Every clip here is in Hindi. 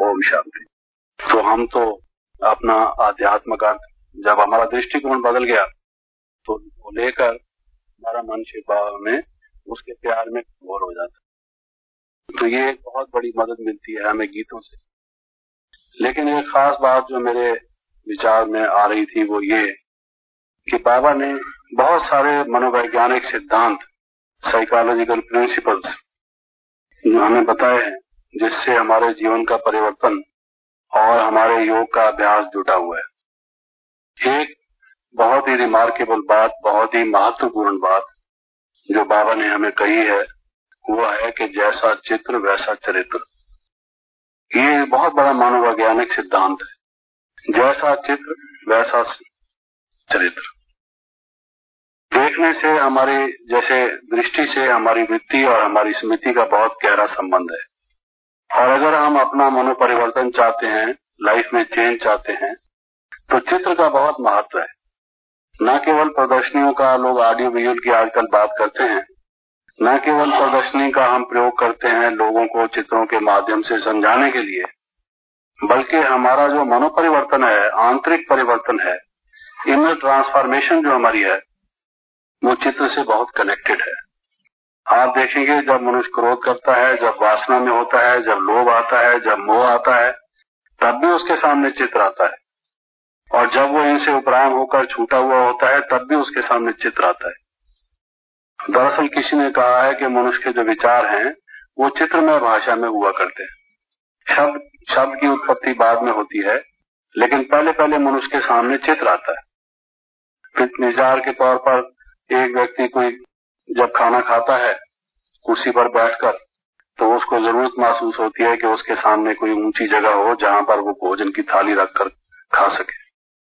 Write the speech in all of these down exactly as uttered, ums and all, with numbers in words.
ओम शांति। तो हम तो अपना आध्यात्म का जब हमारा दृष्टिकोण बदल गया तो लेकर हमारा मन शिव बाबा में उसके प्यार में घोर हो जाता। तो ये बहुत बड़ी मदद मिलती है हमें गीतों से। लेकिन एक खास बात जो मेरे विचार में आ रही थी वो ये कि बाबा ने बहुत सारे मनोवैज्ञानिक सिद्धांत, साइकोलॉजिकल प्रिंसिपल्स जो हमें बताए हैं, जिससे हमारे जीवन का परिवर्तन और हमारे योग का अभ्यास जुटा हुआ है। एक बहुत ही रिमार्केबल बात, बहुत ही महत्वपूर्ण बात जो बाबा ने हमें कही है वो है कि जैसा चित्र वैसा चरित्र। ये बहुत बड़ा मनोवैज्ञानिक सिद्धांत है। जैसा चित्र वैसा चरित्र। देखने से हमारी जैसे दृष्टि से हमारी वृत्ति और हमारी स्मृति का बहुत गहरा संबंध है। और अगर हम अपना मनोपरिवर्तन चाहते हैं, लाइफ में चेंज चाहते हैं, तो चित्र का बहुत महत्व है। न केवल प्रदर्शनियों का लोग ऑडियो विजुअल की आजकल बात करते हैं, न केवल प्रदर्शनी का हम प्रयोग करते हैं लोगों को चित्रों के माध्यम से समझाने के लिए, बल्कि हमारा जो मनोपरिवर्तन है, आंतरिक परिवर्तन है, इनर ट्रांसफॉर्मेशन जो हमारी है, वो चित्र से बहुत कनेक्टेड है। आप देखेंगे जब मनुष्य क्रोध करता है, जब वासना में होता है, जब लोभ आता है, जब मोह आता है, तब भी उसके सामने चित्र आता है। और जब वो इनसे उपराम होकर छूटा हुआ होता है तब भी उसके सामने चित्र आता है। दरअसल किसी ने कहा है कि मनुष्य के जो विचार हैं वो चित्रमय भाषा में हुआ करते हैं। शब्द शब्द की उत्पत्ति बाद में होती है, लेकिन पहले पहले मनुष्य के सामने चित्र आता है। फिर मिसाल के तौर पर एक व्यक्ति कोई जब खाना खाता है कुर्सी पर बैठकर, तो उसको जरूरत महसूस होती है कि उसके सामने कोई ऊंची जगह हो जहां पर वो भोजन की थाली रखकर खा सके।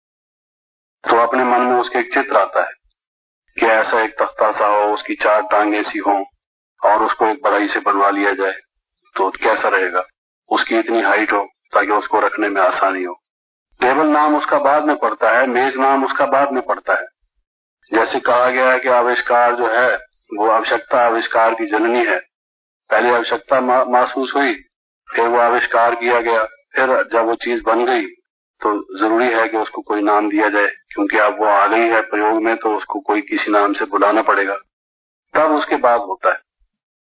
तो अपने मन में उसके एक चित्र आता है कि ऐसा एक तख्ता सा हो, उसकी चार टांगे सी हो और उसको एक बड़ाई से बनवा लिया जाए तो कैसा रहेगा। उसकी इतनी हाइट हो ताकि उसको रखने में आसानी हो। टेबल नाम उसका बाद में पड़ता है, मेज नाम उसका बाद में पड़ता है। जैसे कहा गया है कि आविष्कार जो है वो आवश्यकता आविष्कार की जननी है। पहले आवश्यकता महसूस हुई, फिर वो आविष्कार किया गया, फिर जब वो चीज बन गई तो जरूरी है कि उसको कोई नाम दिया जाए, क्योंकि अब वो आ गई है प्रयोग में तो उसको कोई किसी नाम से बुलाना पड़ेगा, तब उसके बाद होता है।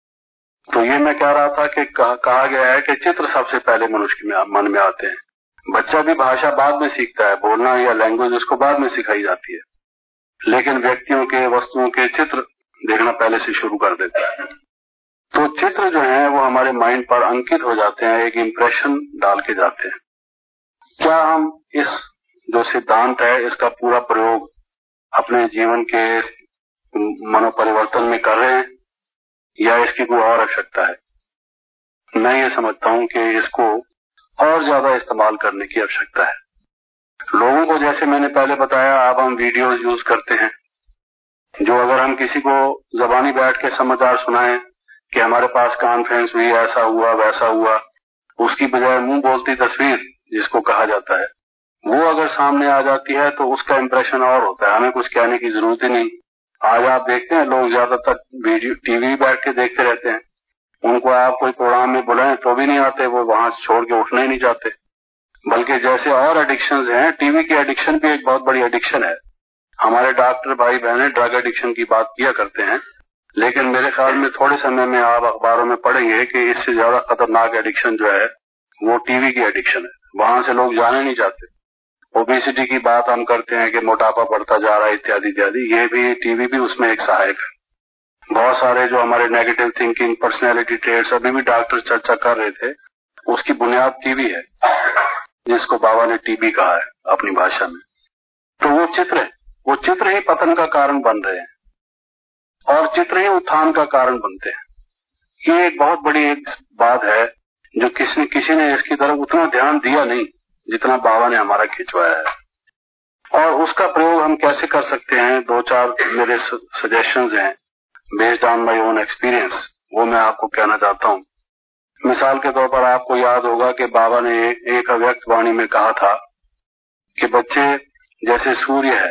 तो ये मैं कह रहा था कि कहा, कहा गया है कि चित्र सबसे पहले मनुष्य के मन में आते हैं। बच्चा भी भाषा बाद में सीखता है, बोलना या लैंग्वेज उसको बाद में सिखाई जाती है, लेकिन व्यक्तियों के, वस्तुओं के चित्र देखना पहले से शुरू कर देता है। तो चित्र जो है वो हमारे माइंड पर अंकित हो जाते हैं, एक इम्प्रेशन डाल के जाते हैं। क्या हम इस जो सिद्धांत है इसका पूरा प्रयोग अपने जीवन के मनोपरिवर्तन में कर रहे हैं या इसकी कोई और आवश्यकता है? मैं ये समझता हूं कि इसको और ज्यादा इस्तेमाल करने की आवश्यकता है। लोगों को जैसे मैंने पहले बताया, अब हम वीडियोस यूज करते हैं, जो अगर हम किसी को जबानी बैठ के समाचार सुनाएं कि हमारे पास कॉन्फ्रेंस हुई, ऐसा हुआ वैसा हुआ, उसकी बजाय मुंह बोलती तस्वीर जिसको कहा जाता है वो अगर सामने आ जाती है तो उसका इम्प्रेशन और होता है। हमें कुछ कहने की जरूरत ही नहीं। आज आप देखते हैं लोग ज्यादातर वीडियो टीवी बैठ के देखते रहते हैं। उनको आप कोई प्रोग्राम में बुलाएं तो भी नहीं आते, वो वहां से छोड़ के उठना ही नहीं चाहते। बल्कि जैसे और एडिक्शंस हैं, टीवी की एडिक्शन भी एक बहुत बड़ी एडिक्शन है। हमारे डॉक्टर भाई बहने ड्रग एडिक्शन की बात किया करते हैं, लेकिन मेरे ख्याल में थोड़े समय में आप अखबारों में पढ़ेंगे कि इससे ज्यादा खतरनाक एडिक्शन जो है वो टीवी की एडिक्शन है। वहां से लोग जाने नहीं चाहते। ओबेसिटी की बात हम करते हैं कि मोटापा बढ़ता जा रहा है इत्यादि इत्यादि, ये भी टीवी भी उसमें एक सहायक है। बहुत सारे जो हमारे नेगेटिव थिंकिंग, पर्सनैलिटी ट्रेट्स अभी भी डॉक्टर चर्चा कर रहे थे, उसकी बुनियाद टीवी है, जिसको बाबा ने टीबी कहा है अपनी भाषा में। तो वो चित्र है, वो चित्र ही पतन का कारण बन रहे हैं और चित्र ही उत्थान का कारण बनते हैं। ये एक बहुत बड़ी एक बात है जो किसी किसी ने इसकी तरफ उतना ध्यान दिया नहीं जितना बाबा ने हमारा खिंचवाया है। और उसका प्रयोग हम कैसे कर सकते हैं, दो चार मेरे सजेशंस हैं based on my own experience, वो मैं आपको कहना चाहता हूँ। मिसाल के तौर पर आपको याद होगा कि बाबा ने एक अव्यक्त वाणी में कहा था कि बच्चे जैसे सूर्य है।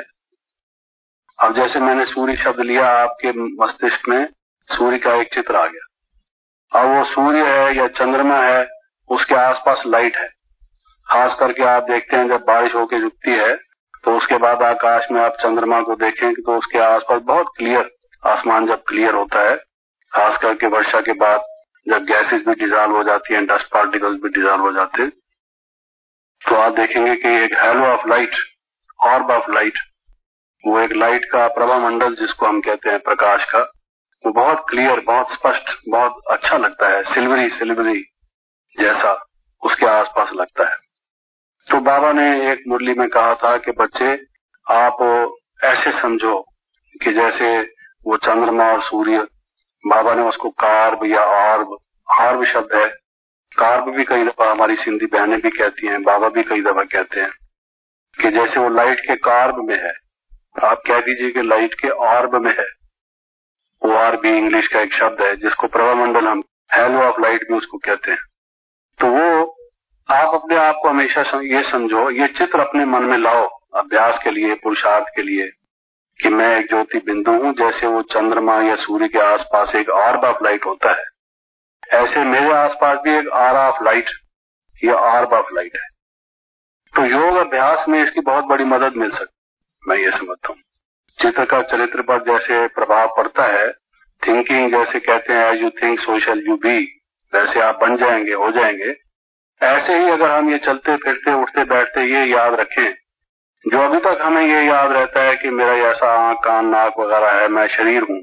अब जैसे मैंने सूर्य शब्द लिया, आपके मस्तिष्क में सूर्य का एक चित्र आ गया। अब वो सूर्य है या चंद्रमा है, उसके आसपास लाइट है, खास करके आप देखते हैं जब बारिश होके रुकती है तो उसके बाद आकाश में आप चंद्रमा को देखें तो उसके आसपास बहुत क्लियर, आसमान जब क्लियर होता है, खास करके वर्षा के बाद जब गैसेस भी डिजॉल्व हो जाती हैं, डस्ट पार्टिकल्स भी डिजॉल्व हो जाते हैं, तो आप देखेंगे कि एक halo of light, orb of light, वो एक लाइट का प्रभा मंडल जिसको हम कहते हैं प्रकाश का, वो बहुत क्लियर, बहुत स्पष्ट, बहुत अच्छा लगता है, सिल्वरी सिल्वरी जैसा उसके आसपास लगता है। तो बाबा ने एक मुरली में कहा था कि बच्चे आप ऐसे समझो कि जैसे वो चंद्रमा और सूर्य, बाबा ने उसको कार्ब या ऑर्ब, ऑर्ब शब्द है, कार्ब भी कई दफा हमारी सिंधी बहनें भी कहती हैं, बाबा भी कई दफा कहते हैं कि जैसे वो लाइट के कार्ब में है, आप कह दीजिए कि लाइट के ऑर्ब में है। ओ आर भी इंग्लिश का एक शब्द है जिसको प्रभामंडल, हम हैलो ऑफ लाइट भी उसको कहते हैं। तो वो आप अपने आप को हमेशा ये समझो, ये चित्र अपने मन में लाओ अभ्यास के लिए, पुरुषार्थ के लिए, कि मैं एक ज्योति बिंदु हूं। जैसे वो चंद्रमा या सूर्य के आसपास एक ऑर्ब ऑफ लाइट होता है, ऐसे मेरे आसपास भी एक आर ऑफ लाइट या ऑर्ब ऑफ लाइट है। तो योग अभ्यास में इसकी बहुत बड़ी मदद मिल सकती, मैं ये समझता हूँ। चित्र का चरित्र पर जैसे प्रभाव पड़ता है, थिंकिंग जैसे कहते हैं as you think so shall you be, वैसे आप बन जाएंगे, हो जाएंगे। ऐसे ही अगर हम ये चलते फिरते उठते बैठते ये याद रखें, जो अभी तक हमें ये याद रहता है कि मेरा ऐसा आंख कान नाक वगैरह है, मैं शरीर हूँ,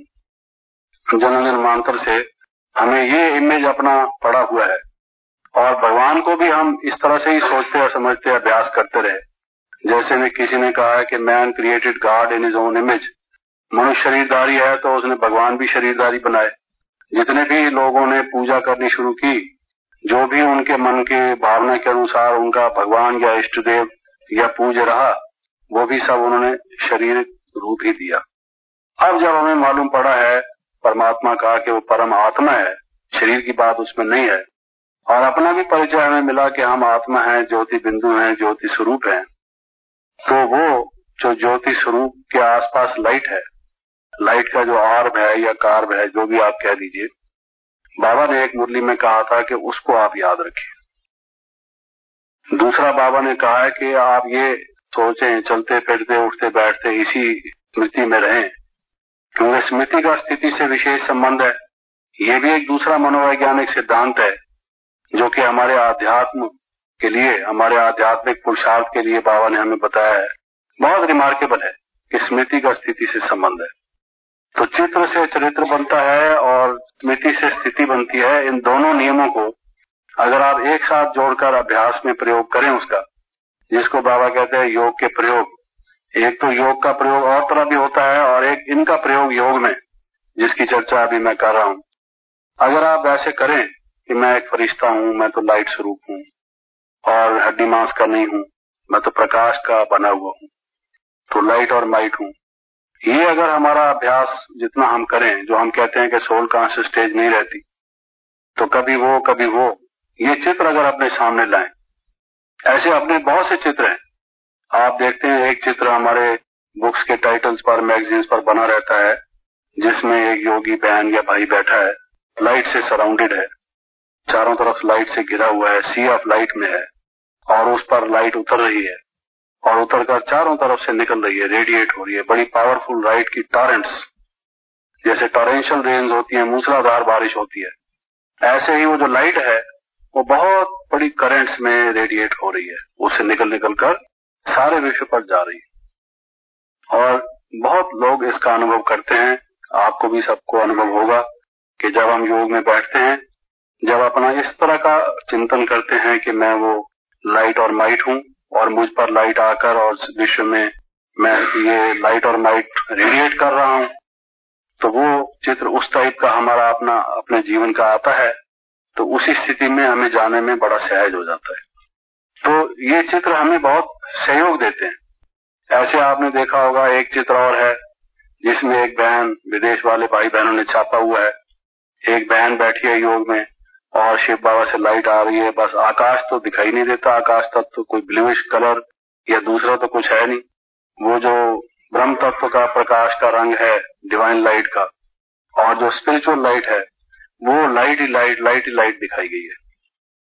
जन्म जन्मांतर से हमें ये इमेज अपना पड़ा हुआ है, और भगवान को भी हम इस तरह से ही सोचते और समझते अभ्यास करते रहे। जैसे में किसी ने कहा है कि man created God in his own image, मनुष्य शरीरधारी है तो उसने भगवान भी शरीरधारी बनाए। जितने भी लोगों ने पूजा करनी शुरू की, जो भी उनके मन के भावना के अनुसार उनका भगवान या इष्ट देव या पूज्य रहा, वो भी सब उन्होंने शरीर रूप ही दिया। अब जब हमें मालूम पड़ा है परमात्मा का कि वो परम आत्मा है, शरीर की बात उसमें नहीं है, और अपना भी परिचय हमें मिला कि हम आत्मा हैं, ज्योति बिंदु हैं, ज्योति स्वरूप हैं, तो वो जो ज्योति स्वरूप के आसपास लाइट है, लाइट का जो ऑर्ब है या कार्ब है, जो भी आप कह दीजिए, बाबा ने एक मुरली में कहा था कि उसको आप याद रखें। दूसरा बाबा ने कहा है कि आप ये सोचें, चलते फिरते उठते बैठते इसी स्मृति में रहें, क्योंकि स्मृति का स्थिति से विशेष संबंध है। ये भी एक दूसरा मनोवैज्ञानिक सिद्धांत है जो कि हमारे आध्यात्म के लिए, हमारे आध्यात्मिक पुरुषार्थ के लिए बाबा ने हमें बताया है। बहुत रिमार्केबल है कि स्मृति का स्थिति से संबंध है। तो चित्र से चरित्र बनता है और स्मृति से स्थिति बनती है। इन दोनों नियमों को अगर आप एक साथ जोड़कर अभ्यास में प्रयोग करें उसका, जिसको बाबा कहते हैं योग के प्रयोग, एक तो योग का प्रयोग और तरह भी होता है और एक इनका प्रयोग योग में, जिसकी चर्चा अभी मैं कर रहा हूं। अगर आप ऐसे करें कि मैं एक फरिश्ता हूं, मैं तो लाइट स्वरूप हूं और हड्डी मांस का नहीं हूं, मैं तो प्रकाश का बना हुआ हूं, तो लाइट और माइट हूं। ये अगर हमारा अभ्यास जितना हम करें, जो हम कहते हैं कि सोल कॉन्शियस स्टेज नहीं रहती, तो कभी वो कभी वो, ये चित्र अगर अपने सामने लाएं, ऐसे अपने बहुत से चित्र हैं। आप देखते हैं एक चित्र हमारे बुक्स के टाइटल्स पर, मैगजीन्स पर बना रहता है, जिसमें एक योगी बहन या भाई बैठा है, लाइट से सराउंडेड है, चारों तरफ लाइट से घिरा हुआ है, सी ऑफ लाइट में है, और उस पर लाइट उतर रही है और उतरकर चारों तरफ से निकल रही है, रेडिएट हो रही है, बड़ी पावरफुल लाइट की टॉरेंट्स, जैसे टॉरेंशियल रेन्स होती है, मूसलाधार बारिश होती है, ऐसे ही वो जो लाइट है वो बहुत बड़ी करंट्स में रेडिएट हो रही है, उससे निकल निकल कर सारे विश्व पर जा रही है। और बहुत लोग इसका अनुभव करते हैं, आपको भी सबको अनुभव होगा कि जब हम योग में बैठते हैं, जब अपना इस तरह का चिंतन करते हैं कि मैं वो लाइट और माइट हूं और मुझ पर लाइट आकर और विश्व में मैं ये लाइट और माइट रेडिएट कर रहा हूं, तो वो चित्र उस टाइप का हमारा अपना अपने जीवन का आता है, तो उसी स्थिति में हमें जाने में बड़ा सहज हो जाता है। तो ये चित्र हमें बहुत सहयोग देते हैं। ऐसे आपने देखा होगा एक चित्र और है जिसमें एक बहन, विदेश वाले भाई बहनों ने छापा हुआ है, एक बहन बैठी है योग में और शिव बाबा से लाइट आ रही है, बस आकाश तो दिखाई नहीं देता, आकाश तत्व तो कोई ब्लूइश कलर या दूसरा तो कुछ है नहीं, वो जो ब्रह्म तत्व का प्रकाश का रंग है, डिवाइन लाइट का, और जो स्पिरिचुअल लाइट है, वो लाइट ही लाइट लाइट ही लाइट दिखाई गई है।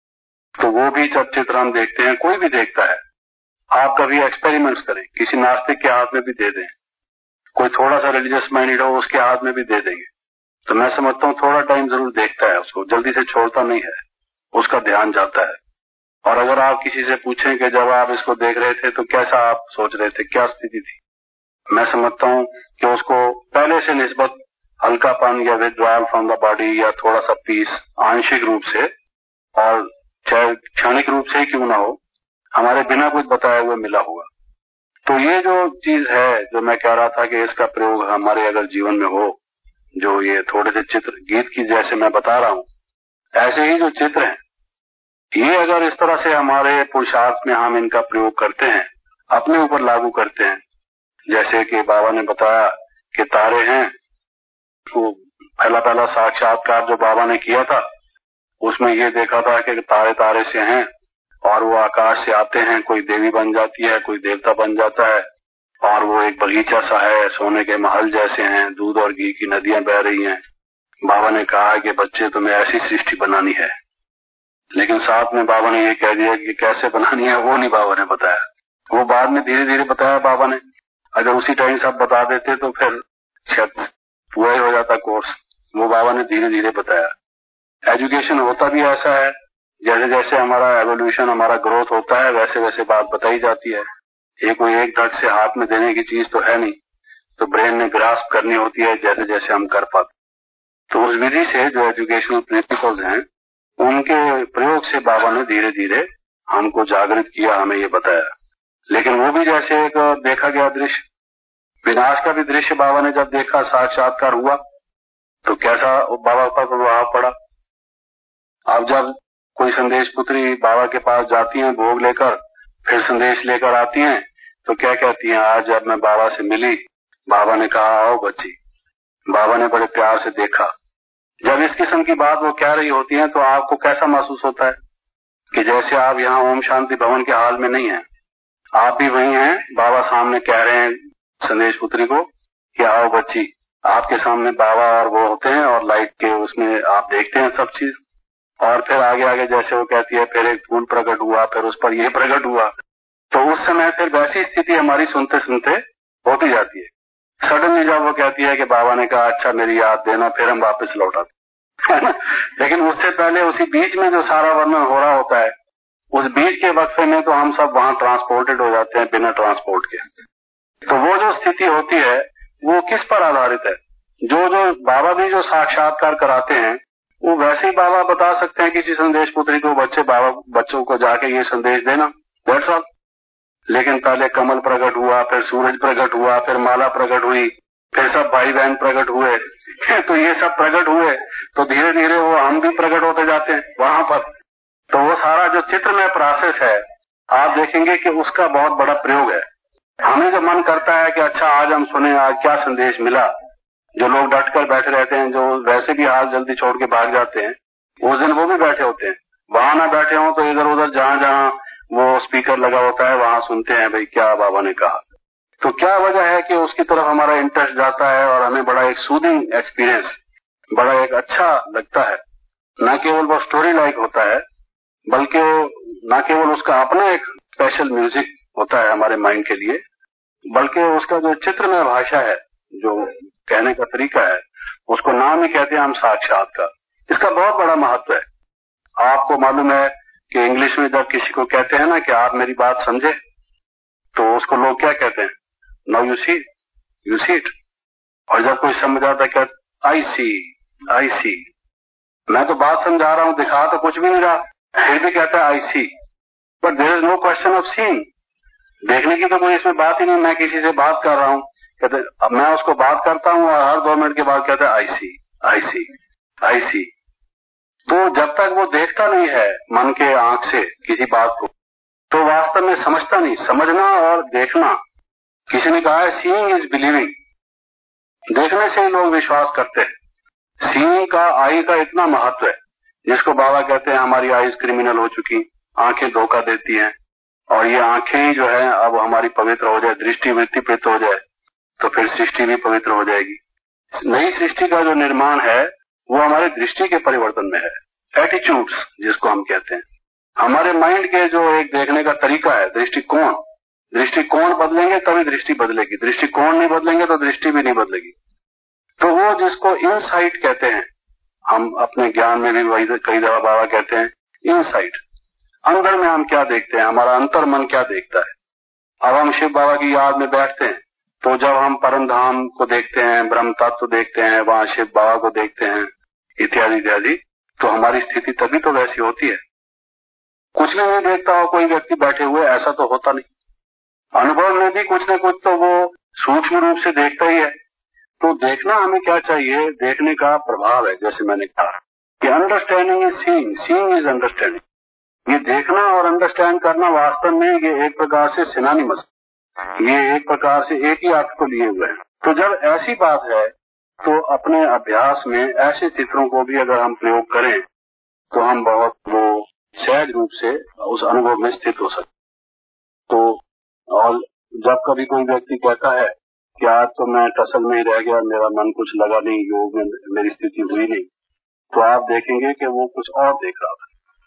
तो वो भी जब चित्र हम देखते हैं, कोई भी देखता है, आप कभी एक्सपेरिमेंट्स करें, किसी नास्तिक के हाथ में भी दे दें, कोई थोड़ा सा रिलीजियस माइंडेड हो उसके हाथ में भी दे देंगे, तो मैं समझता हूँ थोड़ा टाइम जरूर देखता है, उसको जल्दी से छोड़ता नहीं है, उसका ध्यान जाता है। और अगर आप किसी से पूछें कि जब आप इसको देख रहे थे तो कैसा आप सोच रहे थे, क्या स्थिति थी, मैं समझता हूँ कि उसको पहले से निस्बत हल्कापन या विथड्रॉल फ्रॉम द बॉडी या थोड़ा सा पीस आंशिक रूप से और चाहे क्षणिक रूप से ही क्यों ना हो, हमारे बिना कुछ बताए हुए मिला हुआ। तो ये जो चीज है जो मैं कह रहा था कि इसका प्रयोग हमारे अगर जीवन में हो, जो ये थोड़े से चित्र गीत की जैसे मैं बता रहा हूँ, ऐसे ही जो चित्र हैं, ये अगर इस तरह से हमारे पुरुषार्थ में हम इनका प्रयोग करते हैं, अपने ऊपर लागू करते हैं, जैसे कि बाबा ने बताया कि तारे हैं, वो पहला पहला साक्षात्कार जो बाबा ने किया था उसमें ये देखा था कि तारे तारे से हैं और वो आकाश से आते हैं, कोई देवी बन जाती है, कोई देवता बन जाता है, और वो एक बगीचा सा है, सोने के महल जैसे हैं, दूध और घी की नदियां बह रही हैं। बाबा ने कहा कि बच्चे तुम्हें ऐसी सृष्टि बनानी है, लेकिन साथ में बाबा ने ये कह दिया कि कैसे बनानी है वो नहीं बाबा ने बताया, वो बाद में धीरे धीरे बताया बाबा ने। अगर उसी टाइम सब बता देते तो फिर शायद पूरा ही हो जाता कोर्स, वो बाबा ने धीरे धीरे बताया। एजुकेशन होता भी ऐसा है, जैसे जैसे हमारा एवोल्यूशन, हमारा ग्रोथ होता है, वैसे वैसे बात बताई जाती है। ये कोई एक धड़ से हाथ में देने की चीज तो है नहीं, तो ब्रेन ने ग्रास्प करनी होती है जैसे जैसे हम कर पाते। तो उस विधि से जो एजुकेशनल प्रिंसिपल्स हैं उनके प्रयोग से बाबा ने धीरे धीरे हमको जागृत किया, हमें ये बताया। लेकिन वो भी जैसे एक देखा गया दृश्य, विनाश का भी दृश्य बाबा ने जब देखा, साक्षात्कार हुआ, तो कैसा बाबा पर प्रभाव पड़ा। अब जब कोई संदेश पुत्री बाबा के पास जाती हैं भोग लेकर, फिर संदेश लेकर आती हैं, तो क्या कहती हैं, आज जब मैं बाबा से मिली, बाबा ने कहा आओ बच्ची, बाबा ने बड़े प्यार से देखा। जब इस किस्म की बात वो कह रही होती है तो आपको कैसा महसूस होता है कि जैसे आप यहाँ ओम शांति भवन के हाल में नहीं हैं, आप भी वही हैं, बाबा सामने कह रहे हैं संदेश पुत्री को कि आओ बच्ची, आपके सामने बाबा और वो होते हैं और लाइट के उसमें आप देखते हैं सब चीज। और फिर आगे आगे जैसे वो कहती है, फिर एक फूल प्रकट हुआ, फिर उस पर ये प्रकट हुआ, तो उस समय फिर वैसी स्थिति हमारी सुनते सुनते होती जाती है। सडनली जब वो कहती है कि बाबा ने कहा अच्छा मेरी याद देना, फिर हम वापस लौट आते हैं। लेकिन उससे पहले उसी बीच में जो सारा वर्णन हो रहा होता है, उस बीच के वक्फे में तो हम सब वहां ट्रांसपोर्टेड हो जाते हैं बिना ट्रांसपोर्ट के। तो वो जो स्थिति होती है वो किस पर आधारित है? जो जो बाबा भी जो साक्षात्कार कराते हैं वो वैसे ही बाबा बता सकते हैं किसी संदेश पुत्री को, बच्चे बाबा बच्चों को जाके ये संदेश देना, दैट्स ऑल। लेकिन पहले कमल प्रकट हुआ, फिर सूरज प्रकट हुआ, फिर माला प्रकट हुई, फिर सब भाई बहन प्रकट हुए। तो ये सब प्रकट हुए तो धीरे धीरे वो हम भी प्रकट होते जाते हैं वहां पर। तो वो सारा जो चित्र में प्रोसेस है, आप देखेंगे कि उसका बहुत बड़ा प्रयोग है। हमें जो मन करता है कि अच्छा आज हम सुने, आज क्या संदेश मिला, जो लोग डट कर बैठे रहते हैं, जो वैसे भी हाल जल्दी छोड़ के भाग जाते हैं, उस दिन वो भी बैठे होते हैं। वहां ना बैठे हों तो इधर उधर जहां जहां वो स्पीकर लगा होता है वहां सुनते हैं भाई क्या बाबा ने कहा। तो क्या वजह है कि उसकी तरफ हमारा इंटरेस्ट जाता है और हमें बड़ा एक सूदिंग एक्सपीरियंस, बड़ा एक अच्छा लगता है। न केवल वो स्टोरी लाइक होता है, बल्कि न केवल उसका अपना एक स्पेशल म्यूजिक होता है हमारे माइंड के लिए, बल्कि उसका जो चित्रमय भाषा है, जो कहने का तरीका है, उसको नाम ही कहते हैं हम साक्षात्कार। इसका बहुत बड़ा महत्व है। आपको मालूम है कि इंग्लिश में जब किसी को कहते हैं ना कि आप मेरी बात समझे, तो उसको लोग क्या कहते हैं, now you see, you see it. और जब कोई समझ आता है क्या, आई सी, आई सी। मैं तो बात समझा रहा हूं, दिखा तो कुछ भी नहीं रहा, फिर भी कहता है I see, but there is no question of seeing. देखने की तो कोई इसमें बात ही नहीं। मैं किसी से बात कर रहा हूं, कहते अब मैं उसको बात करता हूं और हर दो मिनट के बाद कहता है आई सी, आई सी, आई सी। तो जब तक वो देखता नहीं है मन के आंख से किसी बात को, तो वास्तव में समझता नहीं। समझना और देखना, किसी ने कहा है सीइंग इज बिलीविंग, देखने से ही लोग विश्वास करते हैं। सीइंग का, आई का इतना महत्व है, जिसको बाबा कहते हैं हमारी आईज क्रिमिनल हो चुकी, आंखें धोखा देती हैं, और ये आंखें ही जो है अब हमारी पवित्र हो जाए, दृष्टि वृत्ति पवित्र हो जाए, तो फिर सृष्टि भी पवित्र हो जाएगी। नई सृष्टि का जो निर्माण है वो हमारी दृष्टि के परिवर्तन में है, एटीट्यूड्स जिसको हम कहते हैं। हमारे माइंड के जो एक देखने का तरीका है, दृष्टिकोण, दृष्टिकोण बदलेंगे तभी दृष्टि बदलेगी, दृष्टिकोण नहीं बदलेंगे तो दृष्टि भी नहीं बदलेगी। तो वो जिसको इनसाइट कहते हैं, हम अपने ज्ञान में भी वही कई दफा बाबा कहते हैं इनसाइट, अंदर में हम क्या देखते हैं, हमारा अंतर मन क्या देखता है। अब हम शिव बाबा की याद में बैठते हैं तो जब हम परम धाम को देखते हैं, ब्रह्म तत्व देखते हैं, वहां शिव बाबा को देखते हैं इत्यादि इत्यादि, तो हमारी स्थिति तभी तो वैसी होती है। कुछ भी नहीं देखता हो कोई व्यक्ति बैठे हुए, ऐसा तो होता नहीं। अनुभव में भी कुछ न कुछ तो वो सूक्ष्म रूप से देखता ही है। तो देखना हमें क्या चाहिए, देखने का प्रभाव है, जैसे मैंने कहा कि understanding is seeing, seeing is understanding. ये देखना और अंडरस्टैंड करना वास्तव में ये एक प्रकार से सिनोनिमस, ये एक प्रकार से एक ही अर्थ को लिए हुए हैं। तो जब ऐसी बात है तो अपने अभ्यास में ऐसे चित्रों को भी अगर हम प्रयोग करें तो हम बहुत वो सहज रूप से उस अनुभव में स्थित हो सकते। तो और जब कभी कोई व्यक्ति कहता है कि आज तो मैं टसल में ही रह गया, मेरा मन कुछ लगा नहीं, योग में मेरी स्थिति हुई नहीं, तो आप देखेंगे कि वो कुछ और देख रहा था,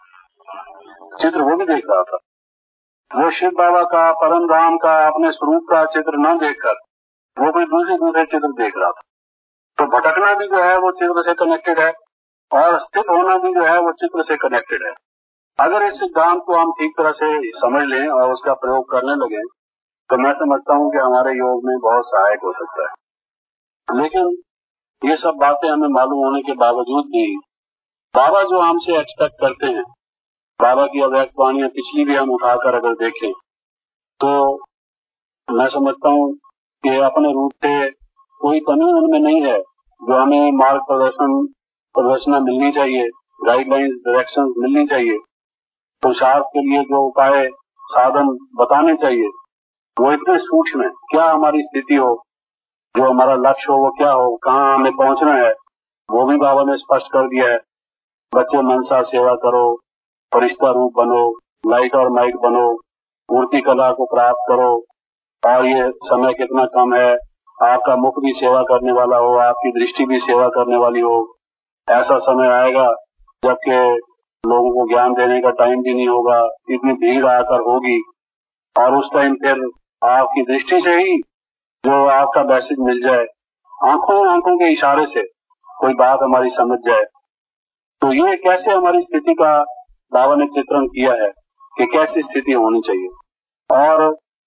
चित्र वो भी देख रहा था। वो शिव बाबा का, परम धाम का, अपने स्वरूप का चित्र न देखकर वो कोई दूसरे दूसरे चित्र देख रहा था। तो भटकना भी जो है वो चित्र से कनेक्टेड है और स्थित होना भी जो है वो चित्र से कनेक्टेड है। अगर इस सिद्धांत को हम ठीक तरह से समझ लें और उसका प्रयोग करने लगे तो मैं समझता हूँ कि हमारे योग में बहुत सहायक हो सकता है। लेकिन ये सब बातें हमें मालूम होने के बावजूद भी बाबा जो हमसे एक्सपेक्ट करते हैं, बाबा की अव्यक्त वाणियां पिछली भी हम उठाकर अगर देखें तो मैं समझता हूँ कि अपने रूप से कोई कमी उनमें नहीं है जो हमें मार्ग प्रदर्शन प्रदर्शना मिलनी चाहिए, गाइडलाइंस डायरेक्शंस मिलनी चाहिए, पुरुषार्थ के लिए जो उपाय साधन बताने चाहिए वो इतने सूक्ष्म है। क्या हमारी स्थिति हो, जो हमारा लक्ष्य हो वो क्या हो, कहाँ हमें पहुंचना है, वो भी बाबा ने स्पष्ट कर दिया है। बच्चे मनसा सेवा करो, फरिश्ता रूप बनो, लाइट और माइट बनो, मूर्ति कला को प्राप्त करो, और ये समय कितना कम है, आपका मुख भी सेवा करने वाला हो, आपकी दृष्टि भी सेवा करने वाली हो। ऐसा समय आएगा जबकि लोगों को ज्ञान देने का टाइम भी नहीं होगा, इतनी भीड़ आकर होगी, और उस टाइम फिर आपकी दृष्टि से ही जो आपका मैसेज मिल जाए, आंखों आंखों के इशारे से कोई बात हमारी समझ जाए। तो ये कैसे हमारी स्थिति का बाबा ने चित्रण किया है कि कैसी स्थिति होनी चाहिए। और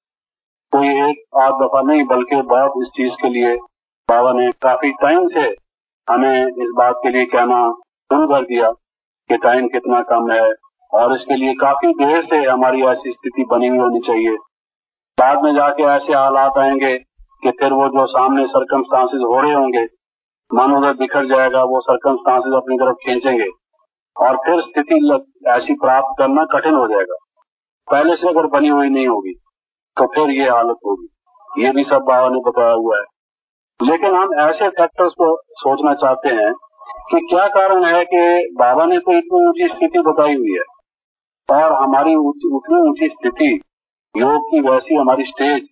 कोई एक आध दफा नहीं बल्कि बहुत इस चीज के लिए बाबा ने काफी टाइम से हमें इस बात के लिए कहना शुरू कर दिया कि टाइम कितना कम है, और इसके लिए काफी देर से हमारी ऐसी स्थिति बनी हुई होनी चाहिए। बाद में जाके ऐसे हालात आएंगे कि फिर वो जो सामने सर्कमस्टांसेस हो रहे होंगे, मन उधर बिखर जाएगा, वो सर्कमस्टांसेस अपनी तरफ खींचेंगे और फिर स्थिति ऐसी प्राप्त करना कठिन हो जाएगा। पहले से अगर बनी हुई नहीं होगी तो फिर ये हालत होगी। ये भी सब बाबा ने बताया हुआ है। लेकिन हम ऐसे फैक्टर्स को सोचना चाहते हैं कि क्या कारण है कि बाबा ने तो इतनी ऊंची स्थिति बताई हुई है और हमारी उतनी ऊंची स्थिति योग की वैसी हमारी स्टेज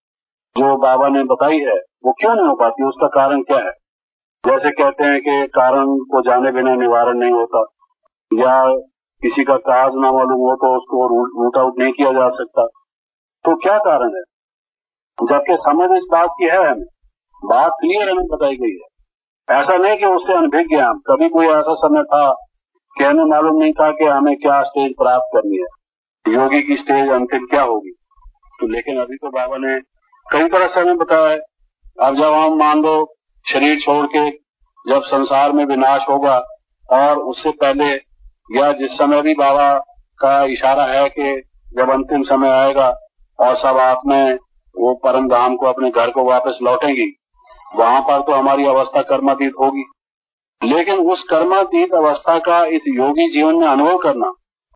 जो बाबा ने बताई है वो क्यों नहीं हो पाती, उसका कारण क्या है। जैसे कहते हैं कि कारण को जाने बिना निवारण नहीं होता, या किसी का काज ना मालूम हो तो उसको रूट आउट नहीं किया जा सकता। तो क्या कारण है, जबकि समझ इस बात की है, हमें बात क्लियर हमें बताई गई है। ऐसा नहीं कि उससे अनभिज्ञ हैं हम। कभी कोई ऐसा समय था कि हमें मालूम नहीं था कि हमें क्या स्टेज प्राप्त करनी है, योगी की स्टेज अंतिम क्या होगी। तो लेकिन अभी तो बाबा ने कई तरह से हमें बताया है। अब जब हम मान लो शरीर छोड़ के जब संसार में विनाश होगा, और उससे पहले या जिस समय भी बाबा का इशारा है कि जब अंतिम समय आएगा और सब आत्माएं वो परम धाम को अपने घर को वापस लौटेंगी, वहां पर तो हमारी अवस्था कर्मातीत होगी। लेकिन उस कर्मातीत अवस्था का इस योगी जीवन में अनुभव करना,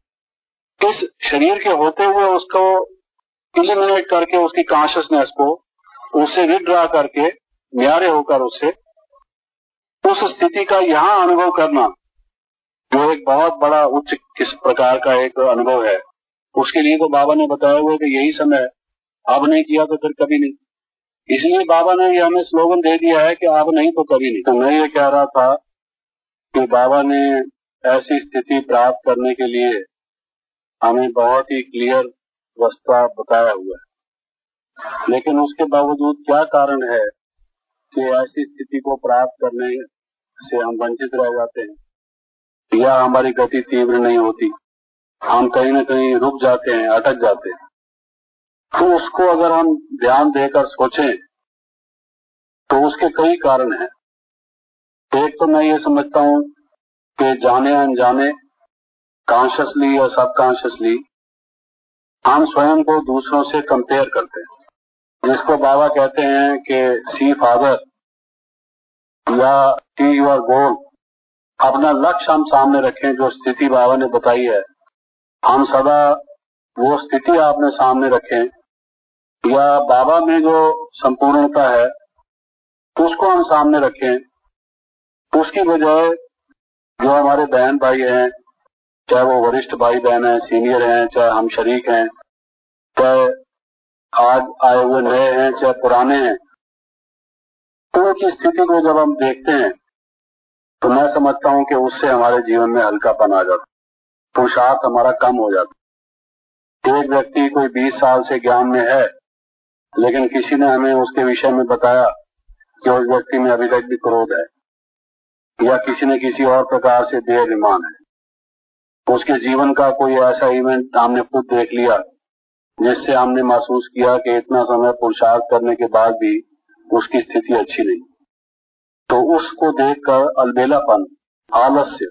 इस शरीर के होते हुए उसको इलिमिनेट करके उसकी कॉन्शियसनेस को उससे विड्रॉ करके न्यारे होकर उससे उस स्थिति का यहाँ अनुभव करना, जो एक बहुत बड़ा उच्च किस प्रकार का एक अनुभव है, उसके लिए तो बाबा ने बताया हुआ कि यही समय है, अब नहीं किया तो फिर कभी नहीं। इसलिए बाबा ने ये हमें स्लोगन दे दिया है कि अब नहीं तो कभी नहीं। तो मैं ये कह रहा था कि बाबा ने ऐसी स्थिति प्राप्त करने के लिए हमें बहुत ही क्लियर रास्ता बताया हुआ है, लेकिन उसके बावजूद क्या कारण है कि ऐसी स्थिति को प्राप्त करने से हम वंचित रह जाते हैं या हमारी गति तीव्र नहीं होती, हम कहीं न कहीं रुक जाते हैं, अटक जाते हैं। तो उसको अगर हम ध्यान देकर सोचें तो उसके कई कारण हैं। एक तो मैं ये समझता हूँ कि जाने अनजाने, कॉन्शियसली या सबकॉन्शियसली, हम स्वयं को दूसरों से कंपेयर करते हैं, जिसको बाबा कहते हैं कि सी फादर या सी योर गोल। अपना लक्ष्य हम सामने रखें, जो स्थिति बाबा ने बताई है, हम सदा वो स्थिति आपने सामने रखें, या बाबा में जो संपूर्णता है उसको हम सामने रखें। उसकी बजाय जो हमारे बहन भाई हैं, चाहे वो वरिष्ठ भाई बहन हैं, सीनियर हैं, चाहे हम शरीक हैं, चाहे आज आए हुए नए हैं, चाहे पुराने हैं, उनकी स्थिति को जब हम देखते हैं तो मैं समझता हूं कि उससे हमारे जीवन में हल्कापन आ जाता, पुरुषार्थ हमारा कम हो जाता। एक व्यक्ति कोई बीस साल से ज्ञान में है, लेकिन किसी ने हमें उसके विषय में बताया कि उस व्यक्ति में अभी तक भी क्रोध है, या किसी ने किसी और प्रकार से देह अभिमान है। उसके जीवन का कोई ऐसा इवेंट हमने खुद देख लिया जिससे हमने महसूस किया कि इतना समय पुरुषार्थ करने के बाद भी उसकी स्थिति अच्छी नहीं। तो उसको देखकर अलबेलापन, आलस्य,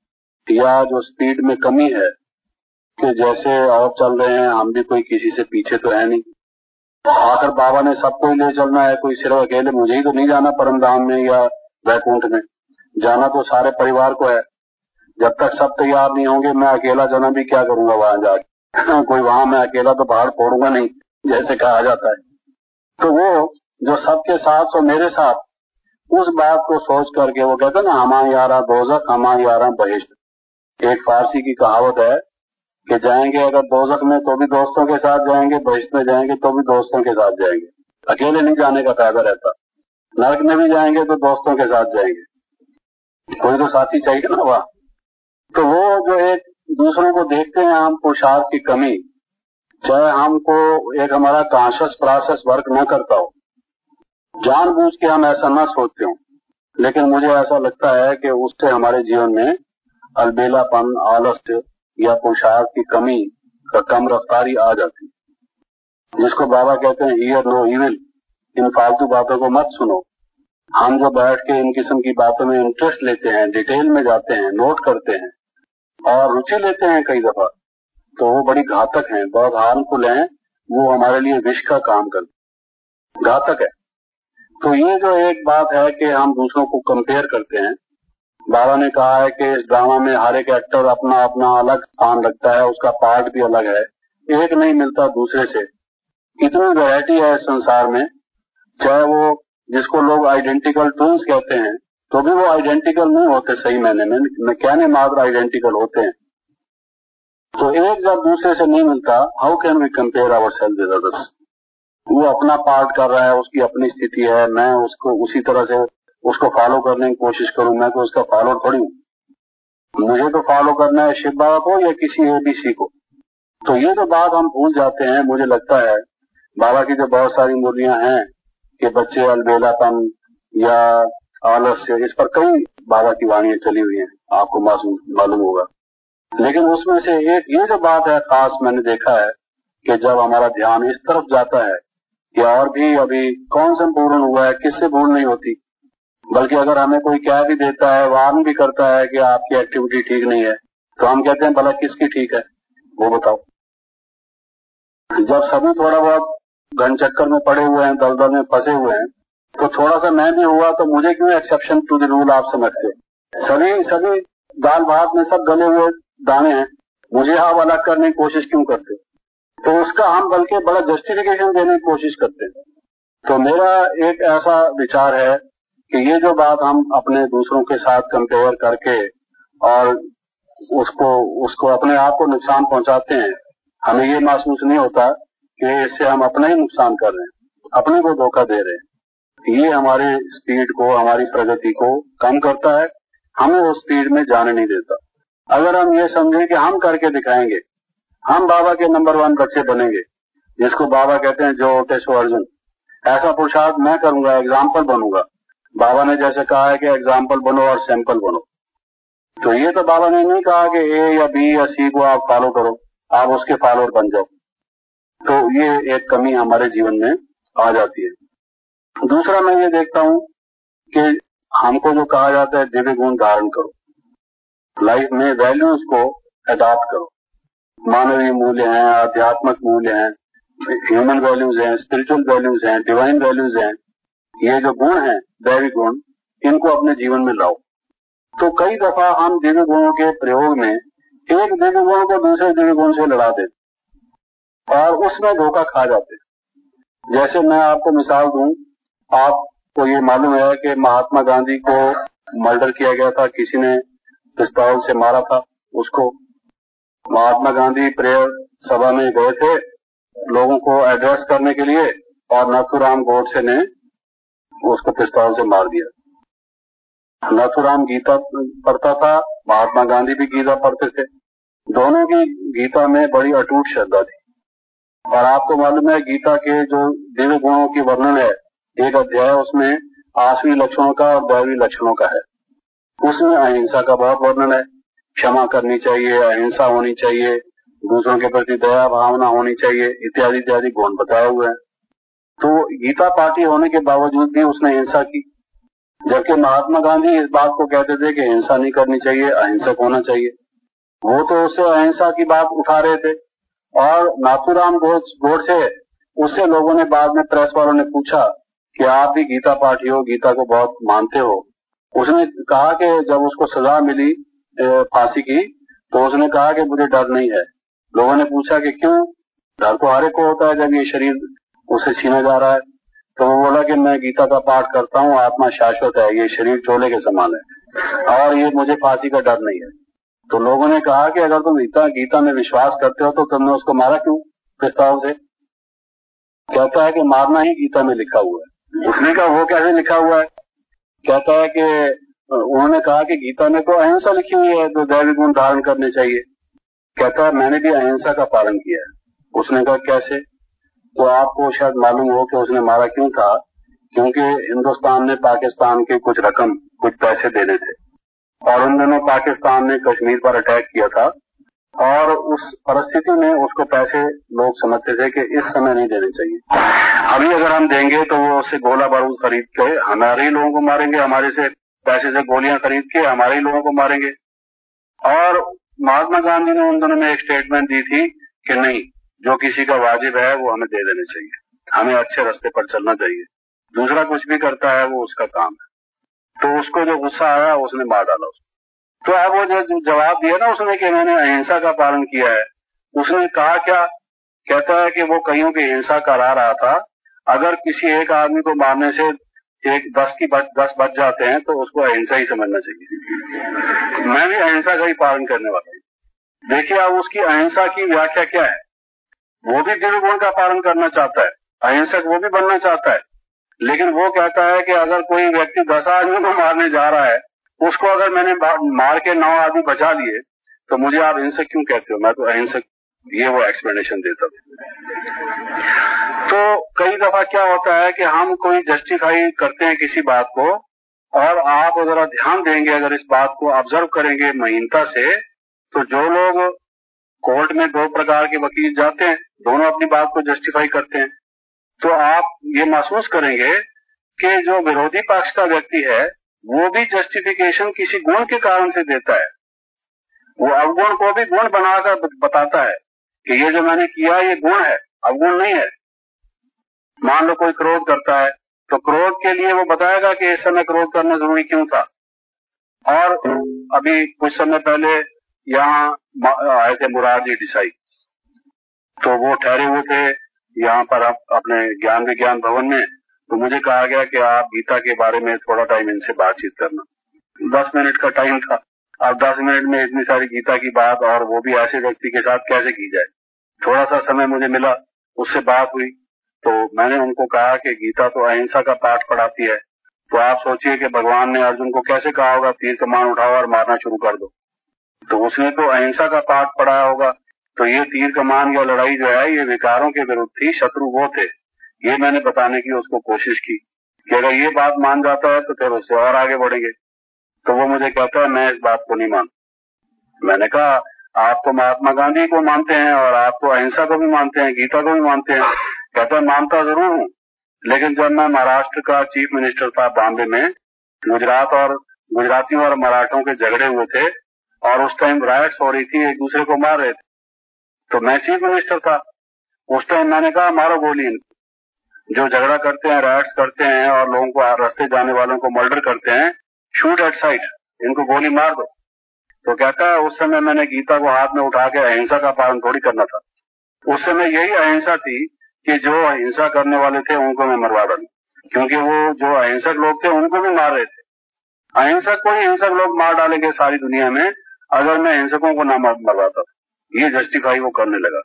या जो स्पीड में कमी है कि जैसे और चल रहे हैं, हम भी कोई किसी से पीछे तो है नहीं, आखिर बाबा ने सबको ही ले चलना है, कोई सिर्फ अकेले मुझे ही तो नहीं जाना परम धाम में या वैकुंठ में, जाना तो सारे परिवार को है। जब तक सब तैयार नहीं होंगे, मैं अकेला जाना भी क्या करूंगा वहां जाके कोई वहां मैं अकेला तो बाहर फोड़ूंगा नहीं, जैसे कहा जाता है। तो वो जो सबके साथ सो मेरे साथ, उस बात को सोच करके वो कहते हैं ना, हमा यारा दोजख हमा यारा बहिश्त। एक फारसी की कहावत है कि जाएंगे अगर दोजख में तो भी दोस्तों के साथ जाएंगे, बहिश्त में जाएंगे तो भी दोस्तों के साथ जाएंगे, अकेले नहीं जाने का फायदा रहता। नरक में भी जाएंगे तो दोस्तों के साथ जाएंगे, कोई तो साथी चाहिए ना वहां। तो वो जो एक दूसरों को देखते हैं हम, पुरुषार्थ की कमी, चाहे हमको एक हमारा कॉन्शियस प्रोसेस वर्क न करता हो, जानबूझ के हम ऐसा न सोचते हो, लेकिन मुझे ऐसा लगता है कि उससे हमारे जीवन में अलबेलापन, आलस्य या पुरुषार्थ की कमी का कम रफ्तारी आ जाती, जिसको बाबा कहते हैं हियर नो इविल। इन फालतू बातों को मत सुनो। हम जो बैठ के इन किस्म की बातों में इंटरेस्ट लेते हैं, डिटेल में जाते हैं, नोट करते हैं और रुचि लेते हैं कई दफा, तो वो बड़ी घातक हैं, बहुत हार्मफुल हैं। वो हमारे लिए विष का काम करते, घातक है। तो ये जो एक बात है कि हम दूसरों को कंपेयर करते हैं, बाबा ने कहा है कि इस ड्रामा में हर एक एक्टर अपना अपना अलग स्थान रखता है, उसका पार्ट भी अलग है, एक नहीं मिलता दूसरे से। इतनी वैरायटी है इस संसार में, चाहे वो जिसको लोग आइडेंटिकल ट्विंस कहते हैं, तो भी वो आइडेंटिकल नहीं होते सही मैंने में, मैं कहने मात्र आइडेंटिकल होते हैं। तो एक जब दूसरे से नहीं मिलता, how can we compare our self with others. वो अपना पार्ट कर रहा है, उसकी अपनी स्थिति है, मैं उसको उसी तरह से उसको फॉलो करने की कोशिश करूं, मैं तो उसका फॉलो थोड़ी हूं। मुझे तो फॉलो करना है शिव बाबा को या किसी एबीसी को। तो ये जो बात हम भूल जाते हैं, मुझे लगता है बाबा की जो बहुत सारी मुरलियां हैं कि बच्चे अलबेलापन या आलस्य, इस पर कई बाबा की वाणियां चली हुई हैं, आपको मालूम होगा। लेकिन उसमें से एक ये जो बात है खास मैंने देखा है कि जब हमारा ध्यान इस तरफ जाता है कि और भी अभी कौन संपूर्ण हुआ है, किससे भूल नहीं होती, बल्कि अगर हमें कोई कह भी देता है, वार्न भी करता है कि आपकी एक्टिविटी ठीक नहीं है, तो हम कहते हैं भला किसकी ठीक है वो बताओ। जब सभी थोड़ा बहुत घन चक्कर में पड़े हुए हैं, दलदल में फंसे हुए हैं, तो थोड़ा सा मैं भी हुआ तो मुझे क्यों एक्सेप्शन टू द रूल आप समझते? सभी सभी दाल भात में सब गले हुए दाने हैं, मुझे आप अलग करने की कोशिश क्यों करते? तो उसका हम बल्कि बड़ा जस्टिफिकेशन देने की कोशिश करते हैं। तो मेरा एक ऐसा विचार है कि ये जो बात हम अपने दूसरों के साथ कंपेयर करके और उसको उसको अपने आप को नुकसान पहुंचाते हैं, हमें ये महसूस नहीं होता कि इससे हम अपना ही नुकसान कर रहे हैं, अपने को धोखा दे रहे हैं। ये हमारे स्पीड को, हमारी प्रगति को कम करता है, हमें उस स्पीड में जाने नहीं देता। अगर हम ये समझें कि हम करके दिखाएंगे, हम बाबा के नंबर वन बच्चे बनेंगे, जिसको बाबा कहते हैं जो होते सो अर्जुन। ऐसा पुरुषार्थ मैं करूंगा, एग्जाम्पल बनूंगा। बाबा ने जैसे कहा है कि एग्जाम्पल बनो और सैंपल बनो, तो ये तो बाबा ने नहीं कहा कि ए या बी या सी को आप फॉलो करो, आप उसके फॉलोअर बन जाओ। तो ये एक कमी हमारे जीवन में आ जाती है। दूसरा मैं ये देखता हूं कि हमको जो कहा जाता है दिव्य गुण धारण करो, लाइफ में वैल्यूज को अडॉप्ट करो। मानवीय मूल्य हैं, आध्यात्मिक मूल्य हैं, ह्यूमन वैल्यूज हैं, स्पिरिचुअल वैल्यूज हैं, डिवाइन वैल्यूज हैं। ये जो गुण हैं, दैवी गुण, इनको अपने जीवन में लाओ। तो कई दफा हम दिव्य गुणों के प्रयोग में एक दिव्य गुण को दूसरे दिव्य गुण से लड़ा देते और उसमें धोखा खा जाते। जैसे मैं आपको मिसाल दूं, आपको ये मालूम है कि महात्मा गांधी को मर्डर किया गया था, किसी ने पिस्तौल से मारा था उसको। महात्मा गांधी प्रेयर सभा में गए थे लोगों को एड्रेस करने के लिए, और नाथूराम गोडसे ने उसको पिस्तौल से मार दिया। नाथूराम गीता पढ़ता था, महात्मा गांधी भी गीता पढ़ते थे। दोनों की गीता में बड़ी अटूट श्रद्धा थी। और आपको मालूम है गीता के जो दिव्य गुणों की वर्णन है, एक अध्याय उसमें आसवी लक्षणों का और दैवी लक्षणों का है। उसमें अहिंसा का बहुत वर्णन है, क्षमा करनी चाहिए, अहिंसा होनी चाहिए, दूसरों के प्रति दया भावना होनी चाहिए, इत्यादि इत्यादि गुण बताए हुए हैं। तो गीता पाठी होने के बावजूद भी उसने हिंसा की, जबकि महात्मा गांधी इस बात को कहते थे कि हिंसा नहीं करनी चाहिए, अहिंसक होना चाहिए। वो तो उससे अहिंसा की बात उठा रहे थे। और नाथूराम गोडसे, उससे लोगों ने बाद में, प्रेस वालों ने पूछा कि आप भी गीता पाठी हो, गीता को बहुत मानते हो। उसने कहा कि जब उसको सजा मिली फांसी की, तो उसने कहा कि मुझे डर नहीं है। लोगों ने पूछा कि क्यों? डर तो हर एक को होता है जब ये शरीर उससे छीना जा रहा है। तो वो बोला कि मैं गीता का पाठ करता हूँ, आत्मा शाश्वत है, ये शरीर चोले के समान है और ये मुझे फांसी का डर नहीं है। तो लोगों ने कहा कि अगर तुम गीता गीता में विश्वास करते हो तो तुमने उसको मारा क्यों पिस्तौल से? कहता है कि मारना ही गीता में लिखा हुआ है। उसने कहा वो कैसे लिखा हुआ है? कहता है कि उन्होंने कहा कि गीता में तो अहिंसा लिखी हुई है, तो दैवी गुण धारण करने चाहिए। कहता है मैंने भी अहिंसा का पालन किया है। उसने कहा कैसे? तो आपको शायद मालूम हो कि उसने मारा क्यों था, क्योंकि हिंदुस्तान ने पाकिस्तान के कुछ रकम, कुछ पैसे देने थे, और उन दिनों पाकिस्तान ने कश्मीर पर अटैक किया था, और उस परिस्थिति में उसको पैसे लोग समझते थे कि इस समय नहीं देने चाहिए। अभी अगर हम देंगे तो वो उससे गोला बारूद खरीद के हमारे ही लोगों को मारेंगे, हमारे से पैसे से गोलियां खरीद के हमारे ही लोगों को मारेंगे। और महात्मा गांधी ने उन दिनों में एक स्टेटमेंट दी थी कि नहीं, जो किसी का वाजिब है वो हमें दे देने चाहिए, हमें अच्छे रास्ते पर चलना चाहिए, दूसरा कुछ भी करता है वो उसका काम है। तो उसको जो गुस्सा आया उसने मार डाला उसको। तो अब वो जो जवाब दिया ना उसने कि मैंने अहिंसा का पालन किया है, उसने कहा क्या? कहता है कि वो कईयों की हिंसा करा रहा था। अगर किसी एक आदमी को मारने से एक दस की बच, दस बच जाते हैं तो उसको अहिंसा ही समझना चाहिए। मैं भी अहिंसा का ही पालन करने वाला हूँ। देखिए अब उसकी अहिंसा की व्याख्या क्या है। वो भी दिव्य गुण का पालन करना चाहता है, अहिंसक वो भी बनना चाहता है, लेकिन वो कहता है कि अगर कोई व्यक्ति दस आदमी को मारने जा रहा है, उसको अगर मैंने मार के नौ आदमी बचा लिए तो मुझे आप हिंसक क्यों कहते हो? मैं तो अहिंसक, ये वो एक्सप्लेनेशन देता था। तो कई दफा क्या होता है कि हम कोई जस्टिफाई करते हैं किसी बात को, और आप अगर ध्यान देंगे, अगर इस बात को ऑब्जर्व करेंगे महीनता से, तो जो लोग कोर्ट में दो प्रकार के वकील जाते हैं, दोनों अपनी बात को जस्टिफाई करते हैं, तो आप ये महसूस करेंगे कि जो विरोधी पक्ष का व्यक्ति है वो भी जस्टिफिकेशन किसी गुण के कारण से देता है। वो अवगुण को भी गुण बनाकर बताता है कि ये जो मैंने किया ये गुण है, अवगुण नहीं है। मान लो कोई क्रोध करता है तो क्रोध के लिए वो बताएगा कि इस समय क्रोध करना जरूरी क्यों था। और अभी कुछ समय पहले यहाँ आए थे मुरारजी देसाई, तो वो ठहरे हुए थे यहाँ पर अपने ज्ञान विज्ञान भवन में। तो मुझे कहा गया कि आप गीता के बारे में थोड़ा टाइम इनसे बातचीत करना। दस मिनट का टाइम था। अब दस मिनट में इतनी सारी गीता की बात, और वो भी ऐसे व्यक्ति के साथ कैसे की जाए। थोड़ा सा समय मुझे मिला, उससे बात हुई, तो मैंने उनको कहा कि गीता तो अहिंसा का पाठ पढ़ाती है, तो आप सोचिए कि भगवान ने अर्जुन को कैसे कहा होगा तीर कमान उठाओ और मारना शुरू कर दो। तो उसने तो अहिंसा का पाठ पढ़ाया होगा। तो ये तीर कमान या लड़ाई जो है ये विकारों के विरुद्ध थी, शत्रु वो थे। ये मैंने बताने की उसको कोशिश की कि अगर ये बात मान जाता है तो फिर उससे और आगे बढ़ेंगे। तो वो मुझे कहता है मैं इस बात को नहीं मानता। मैंने कहा आप तो महात्मा गांधी को मानते हैं और आप तो अहिंसा को भी मानते हैं, गीता को भी मानते हैं। कहता है मानता जरूर हूँ, लेकिन जब मैं महाराष्ट्र का चीफ मिनिस्टर था बॉम्बे में, गुजरात और गुजरातियों और मराठों के झगड़े हुए थे और उस टाइम राइट्स हो रही थी, एक दूसरे को मार रहे थे, तो मैं चीफ मिनिस्टर था। उस टाइम मैंने कहा मारो गोली, जो झगड़ा करते हैं, राइट्स करते हैं और लोगों को रास्ते जाने वालों को मर्डर करते हैं, शूट एट साइट, इनको गोली मार दो। तो कहता है उस समय मैंने गीता को हाथ में उठा के अहिंसा का पालन थोड़ी करना था। उस समय यही अहिंसा थी कि जो अहिंसा करने वाले थे उनको मैं मरवा डालूं, क्योंकि वो जो अहिंसक लोग थे उनको भी मार रहे थे। अहिंसक को ही हिंसक लोग मार डालेंगे सारी दुनिया में, अगर मैं हिंसकों को ना मरवाता था। ये जस्टिफाई वो करने लगा।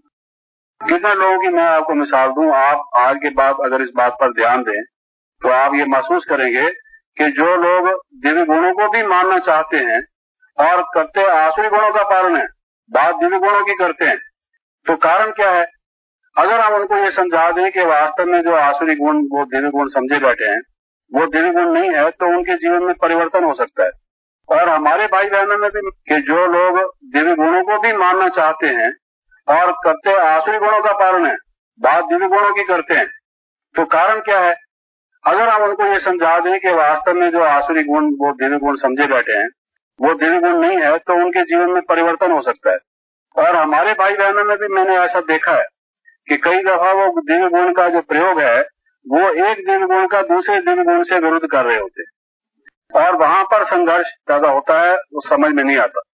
कितने लोगों की मैं आपको मिसाल दूं, आप आज के बाद अगर इस बात पर ध्यान दें तो आप ये महसूस करेंगे कि जो लोग दिव्य गुणों को भी मानना चाहते हैं और करते आसुरी गुणों का पालन है, बात दिव्य गुणों की करते हैं, तो कारण क्या है? अगर हम उनको ये समझा दें कि वास्तव में जो आसुरी गुण वो दिव्य गुण समझे बैठे हैं वो दिव्य गुण नहीं है, तो उनके जीवन में परिवर्तन हो सकता है। और हमारे भाई बहनों में भी कि जो लोग दिव्य गुणों को भी मानना चाहते हैं और करते आसुरी गुणों का पालन है, बात दिव्य गुणों की करते हैं, तो कारण क्या है? अगर हम उनको ये समझा दें कि वास्तव में जो आसुरी गुण वो दिव्य गुण समझे बैठे हैं वो दिव्य गुण नहीं है, तो उनके जीवन में परिवर्तन हो सकता है। और हमारे भाई बहनों में भी मैंने ऐसा देखा है कि कई दफा वो दिव्य गुण का जो प्रयोग है वो एक दिव्य गुण का दूसरे दिव्य गुण से विरुद्ध कर रहे होते और वहां पर संघर्ष पैदा होता है, वो समझ में नहीं आता।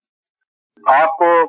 आपको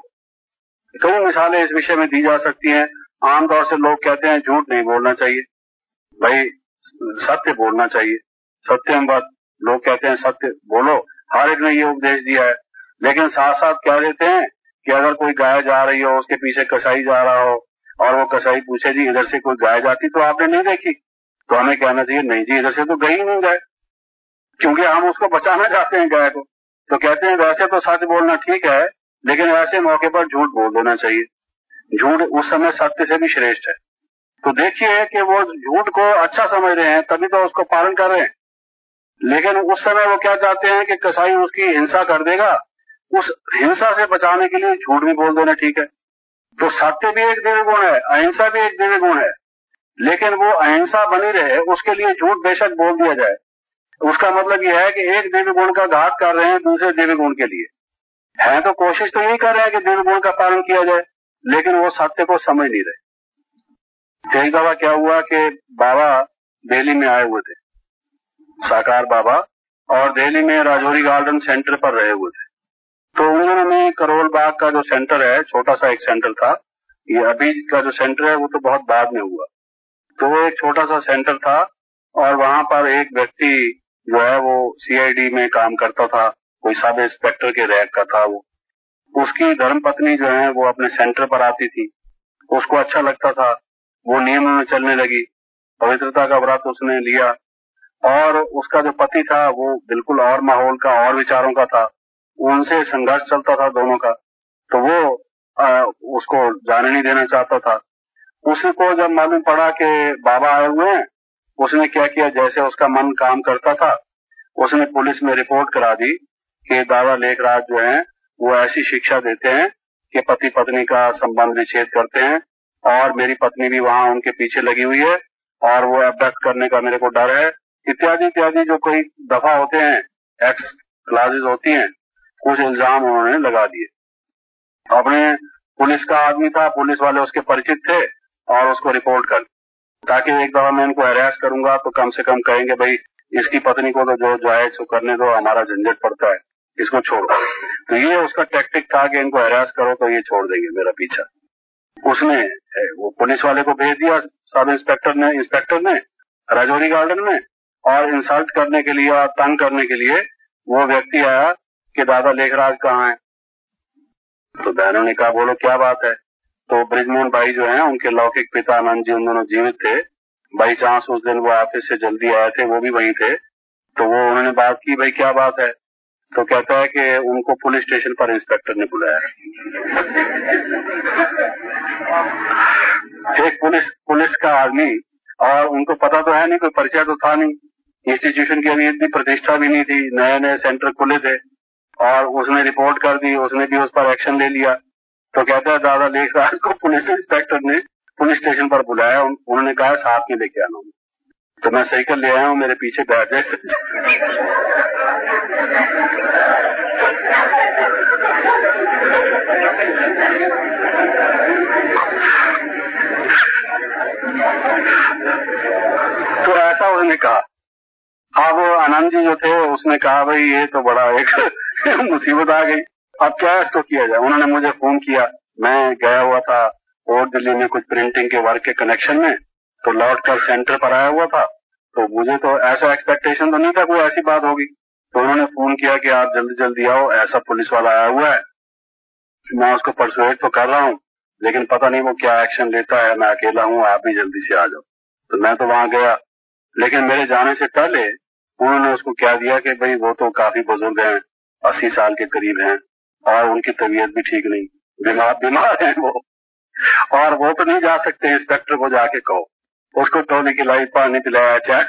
कई मिसालें इस विषय में दी जा सकती हैं। आमतौर से लोग कहते हैं झूठ नहीं बोलना चाहिए, भाई सत्य बोलना चाहिए, सत्यम वद। लोग कहते हैं सत्य बोलो, हर एक ने ये उपदेश दिया है, लेकिन साथ साथ कह देते हैं कि अगर कोई गाय जा रही हो, उसके पीछे कसाई जा रहा हो और वो कसाई पूछे जी इधर से कोई गाय जाती तो आपने नहीं देखी, तो हमें कहना चाहिए नहीं जी इधर से तो गई नहीं गाय, क्योंकि हम उसको बचाना चाहते हैं गाय को। तो कहते हैं वैसे तो सच बोलना ठीक है, लेकिन ऐसे मौके पर झूठ बोल देना चाहिए। झूठ उस समय सत्य से भी श्रेष्ठ है। तो देखिए कि वो झूठ को अच्छा समझ रहे हैं, तभी तो उसको पालन कर रहे हैं, लेकिन उस समय वो क्या चाहते हैं कि कसाई उसकी हिंसा कर देगा, उस हिंसा से बचाने के लिए झूठ भी बोल देना ठीक है। तो सत्य भी एक दिव्य गुण है, अहिंसा भी एक दिव्य गुण है, लेकिन वो अहिंसा बनी रहे उसके लिए झूठ बेशक बोल दिया जाए। उसका मतलब यह है कि एक दिव्य गुण का घात कर रहे हैं दूसरे दिव्य गुण के लिए, है तो कोशिश तो यही कर रहे हैं कि दिव्य गुण का पालन किया जाए, लेकिन वो सत्य को समझ नहीं रहे। एक दफा क्या हुआ कि बाबा दिल्ली में आए हुए थे, साकार बाबा, और दिल्ली में राजौरी गार्डन सेंटर पर रहे हुए थे। तो उन्होंने करोल बाग का जो सेंटर है, छोटा सा एक सेंटर था, ये अभी का जो सेंटर है वो तो बहुत बाद में हुआ, तो वो एक छोटा सा सेंटर था और वहां पर एक व्यक्ति जो है वो सीआईडी में काम करता था, कोई सब इंस्पेक्टर के रैंक का था वो। उसकी धर्मपत्नी जो है वो अपने सेंटर पर आती थी, उसको अच्छा लगता था, वो नियम में चलने लगी, पवित्रता का व्रत उसने लिया, और उसका जो पति था वो बिल्कुल और माहौल का और विचारों का था, उनसे संघर्ष चलता था दोनों का, तो वो आ, उसको जाने नहीं देना चाहता था। उसी को जब मालूम पड़ा कि बाबा आए हुए हैं, उसने क्या किया, जैसे उसका मन काम करता था, उसने पुलिस में रिपोर्ट करा दी कि दादा लेखराज जो हैं वो ऐसी शिक्षा देते हैं कि पति पत्नी का संबंध विच्छेद करते हैं, और मेरी पत्नी भी वहां उनके पीछे लगी हुई है और वो अबडक्ट करने का मेरे को डर है, इत्यादि इत्यादि जो कोई दफा होते हैं, एक्स क्लासेस होती हैं, कुछ इल्जाम उन्होंने लगा दिए। अपने पुलिस का आदमी था, पुलिस वाले उसके परिचित थे और उसको रिपोर्ट कर, ताकि एक दफा मैं इनको हरास करूंगा तो कम से कम कहेंगे भाई इसकी पत्नी को तो जो जायज करने दो, हमारा झंझट पड़ता है, इसको छोड़ दो। तो ये उसका टैक्टिक था कि इनको हरास करो तो ये छोड़ देंगे मेरा पीछा। उसने वो पुलिस वाले को भेज दिया, सब इंस्पेक्टर ने इंस्पेक्टर ने राजौरी गार्डन में, और इंसल्ट करने के लिए और तंग करने के लिए वो व्यक्ति आया कि दादा लेखराज कहाँ है। तो बहनों ने कहा बोलो क्या बात है। तो ब्रिजमोहन भाई जो हैं उनके लौकिक पिता आनंद जी, उन दोनों जीवित थे। बाई चांस उस दिन वो ऑफिस से जल्दी आए थे, वो भी वहीं थे, तो वो उन्होंने बात की भाई क्या बात है। तो कहता है कि उनको पुलिस स्टेशन पर इंस्पेक्टर ने बुलाया। आदमी, और उनको पता तो है नहीं, कोई परिचय तो था नहीं, इंस्टीट्यूशन की अभी इतनी प्रतिष्ठा भी नहीं थी, नए नए सेंटर खुले थे, और उसने रिपोर्ट कर दी, उसने भी उस पर एक्शन ले लिया। तो कहता है दादा लेखराज को पुलिस इंस्पेक्टर ने पुलिस स्टेशन पर बुलाया, उन, उन्होंने कहा साथ में लेके आना। तो मैं साइकिल ले आया हूँ, मेरे पीछे बैठ जाए। तो ऐसा उसने कहा। अब आनंद जी जो थे उसने कहा भाई ये तो बड़ा एक मुसीबत आ गई, अब क्या इसको किया जाए। उन्होंने मुझे फोन किया, मैं गया हुआ था और दिल्ली में कुछ प्रिंटिंग के वर्क के कनेक्शन में, तो लौट कर सेंटर पर आया हुआ था, तो मुझे तो ऐसा एक्सपेक्टेशन तो नहीं था कोई ऐसी बात होगी। तो उन्होंने फोन किया कि आप जल्दी जल्दी आओ, ऐसा पुलिस वाला आया हुआ है। मैं उसको परसुएट तो कर रहा हूँ, लेकिन पता नहीं वो क्या एक्शन लेता है, मैं अकेला हूँ, आप भी जल्दी से आ जाओ। तो मैं तो वहां गया, लेकिन मेरे जाने से पहले उन्होंने उसको क्या दिया कि भाई वो तो काफी बुजुर्ग हैं, अस्सी साल के करीब हैं, और उनकी तबीयत भी ठीक नहीं, बीमार बीमार हैं वो, और वो तो नहीं जा सकते, इंस्पेक्टर को जाके कहो। उसको टोनी खिलाई, पानी पिलाया, चाय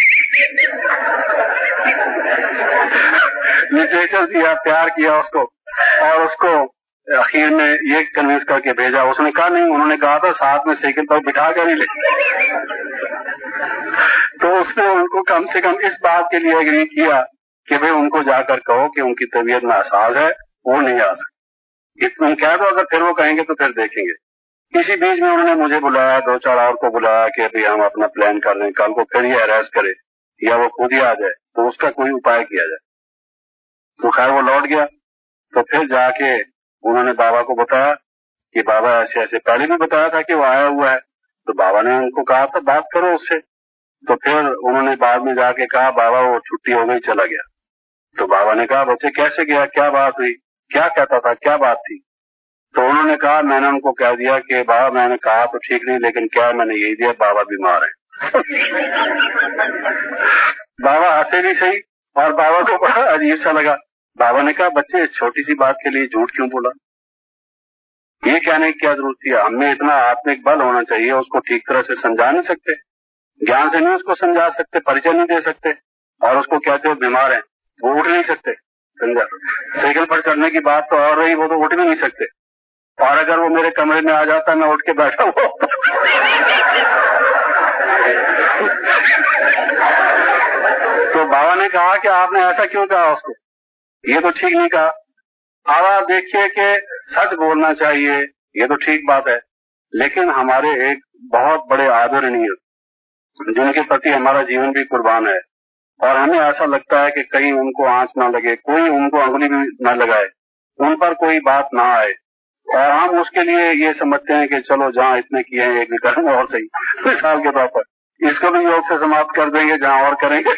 लिटरेचर दिया, प्यार किया उसको, और उसको आखिर में ये कन्विंस करके भेजा। उसने कहा नहीं, उन्होंने कहा था साथ में साइकिल पर बिठा कर ही ले। तो उसने उनको कम से कम इस बात के लिए एग्री किया कि भाई उनको जाकर कहो कि उनकी तबीयत नासाज है, वो नहीं आ सकती। इतना कह दो, अगर फिर वो कहेंगे तो फिर देखेंगे। इसी बीच में उन्होंने मुझे बुलाया, दो चार और को बुलाया कि अभी हम अपना प्लान कर रहे हैं, कल को फिर ये अरेस्ट करे या वो खुद ही आ जाए, तो उसका कोई उपाय किया जाए। तो खैर वो लौट गया। तो फिर जाके उन्होंने बाबा को बताया कि बाबा ऐसे ऐसे, पहले भी बताया था कि वो आया हुआ है। तो बाबा ने उनको कहा था बात करो उससे। तो फिर उन्होंने बाद में जाके कहा बाबा वो छुट्टी हो गई, चला गया। तो बाबा ने कहा बच्चे कैसे गया, क्या बात हुई, क्या कहता था, क्या बात थी। तो उन्होंने कहा, मैंने उनको कह दिया कि बाबा मैंने कहा तो ठीक नहीं, लेकिन क्या मैंने यही दिया, बाबा बीमार है। बाबा हंसे भी सही, और बाबा को बड़ा अजीब सा लगा। बाबा ने कहा बच्चे इस छोटी सी बात के लिए झूठ क्यों बोला, ये कहने की क्या जरूरत थी। हमें इतना आत्मिक बल होना चाहिए, उसको ठीक तरह से समझा नहीं सकते, ज्ञान से नहीं उसको समझा सकते, परिचय नहीं दे सकते, और उसको कहते हो बीमार है, वो उठ नहीं सकते, समझा। साइकिल पर चढ़ने की बात तो और रही, वो तो उठ भी नहीं सकते, और अगर वो मेरे कमरे में आ जाता मैं उठ के बैठा हुआ। तो बाबा ने कहा कि आपने ऐसा क्यों कहा उसको, ये तो ठीक नहीं कहा। अब आप देखिए कि सच बोलना चाहिए, ये तो ठीक बात है, लेकिन हमारे एक बहुत बड़े आदरणीय जिनके प्रति हमारा जीवन भी कुर्बान है, और हमें ऐसा लगता है कि कहीं उनको आंच ना लगे, कोई उनको अंगुली भी न लगाए, उन पर कोई बात ना आए, और हम उसके लिए ये समझते हैं कि चलो जहाँ इतने किए हैं एक विकर्म और सही, मिसाल के तौर पर इसको भी योग से समाप्त कर देंगे, जहाँ और करेंगे।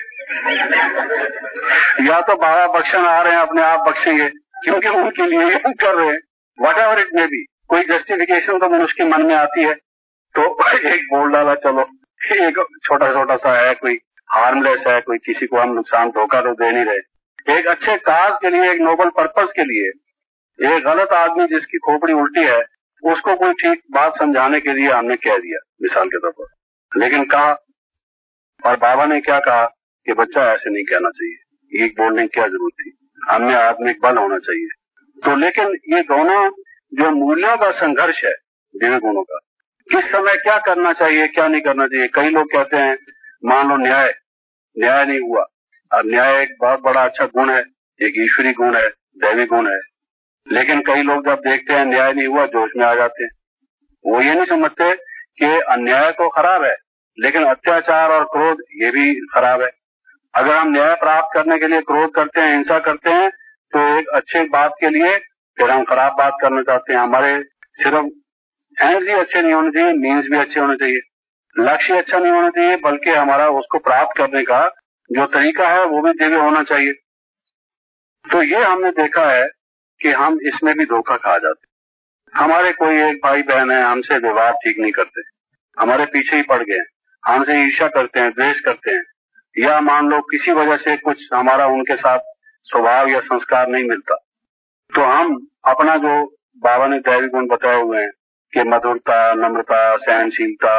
या तो बाबा बख्शन आ रहे हैं, अपने आप बख्शेंगे, क्योंकि उनके लिए ये हम कर रहे हैं। Whatever it may be, कोई जस्टिफिकेशन तो मनुष्य के मन में आती है, तो एक बोल डाला, चलो एक छोटा छोटा सा है, कोई हार्मलेस है, कोई किसी को हम नुकसान धोखा तो दे नहीं रहे, एक अच्छे काज के लिए, एक नोबल पर्पस के लिए। एक गलत आदमी जिसकी खोपड़ी उल्टी है, उसको कोई ठीक बात समझाने के लिए हमने कह दिया, मिसाल के तौर पर, लेकिन कहा, और बाबा ने क्या कहा कि बच्चा ऐसे नहीं कहना चाहिए, ये बोलने की क्या जरूरत थी, हमें आत्मिक बल होना चाहिए। तो लेकिन ये दोनों जो मूल्यों का संघर्ष है, दिव्य गुणों का, किस समय क्या करना चाहिए, क्या नहीं करना चाहिए। कई लोग कहते हैं मान लो न्याय न्याय नहीं हुआ, अब न्याय एक बहुत बड़ा अच्छा गुण है, एक ईश्वरी गुण है, दैवी गुण है, लेकिन कई लोग जब देखते हैं न्याय नहीं हुआ, जोश में आ जाते हैं। वो ये नहीं समझते कि अन्याय तो खराब है, लेकिन अत्याचार और क्रोध ये भी खराब है। अगर हम न्याय प्राप्त करने के लिए क्रोध करते हैं, हिंसा करते हैं, तो एक अच्छे बात के लिए फिर हम खराब बात करना चाहते हैं। हमारे सिर्फ एंड्स ही अच्छे नहीं होने चाहिए, मीन्स भी अच्छे होने चाहिए, लक्ष्य अच्छा नहीं होना चाहिए, बल्कि हमारा उसको प्राप्त करने का जो तरीका है वो भी दिव्य होना चाहिए। तो ये हमने देखा है कि हम इसमें भी धोखा खा जाते। हमारे कोई एक भाई बहन है, हमसे व्यवहार ठीक नहीं करते, हमारे पीछे ही पड़ गए, हमसे ईर्ष्या करते हैं, द्वेष करते हैं, या मान लो किसी वजह से कुछ हमारा उनके साथ स्वभाव या संस्कार नहीं मिलता, तो हम अपना जो बाबा ने दैवी गुण बताए हुए हैं कि मधुरता, नम्रता, सहनशीलता,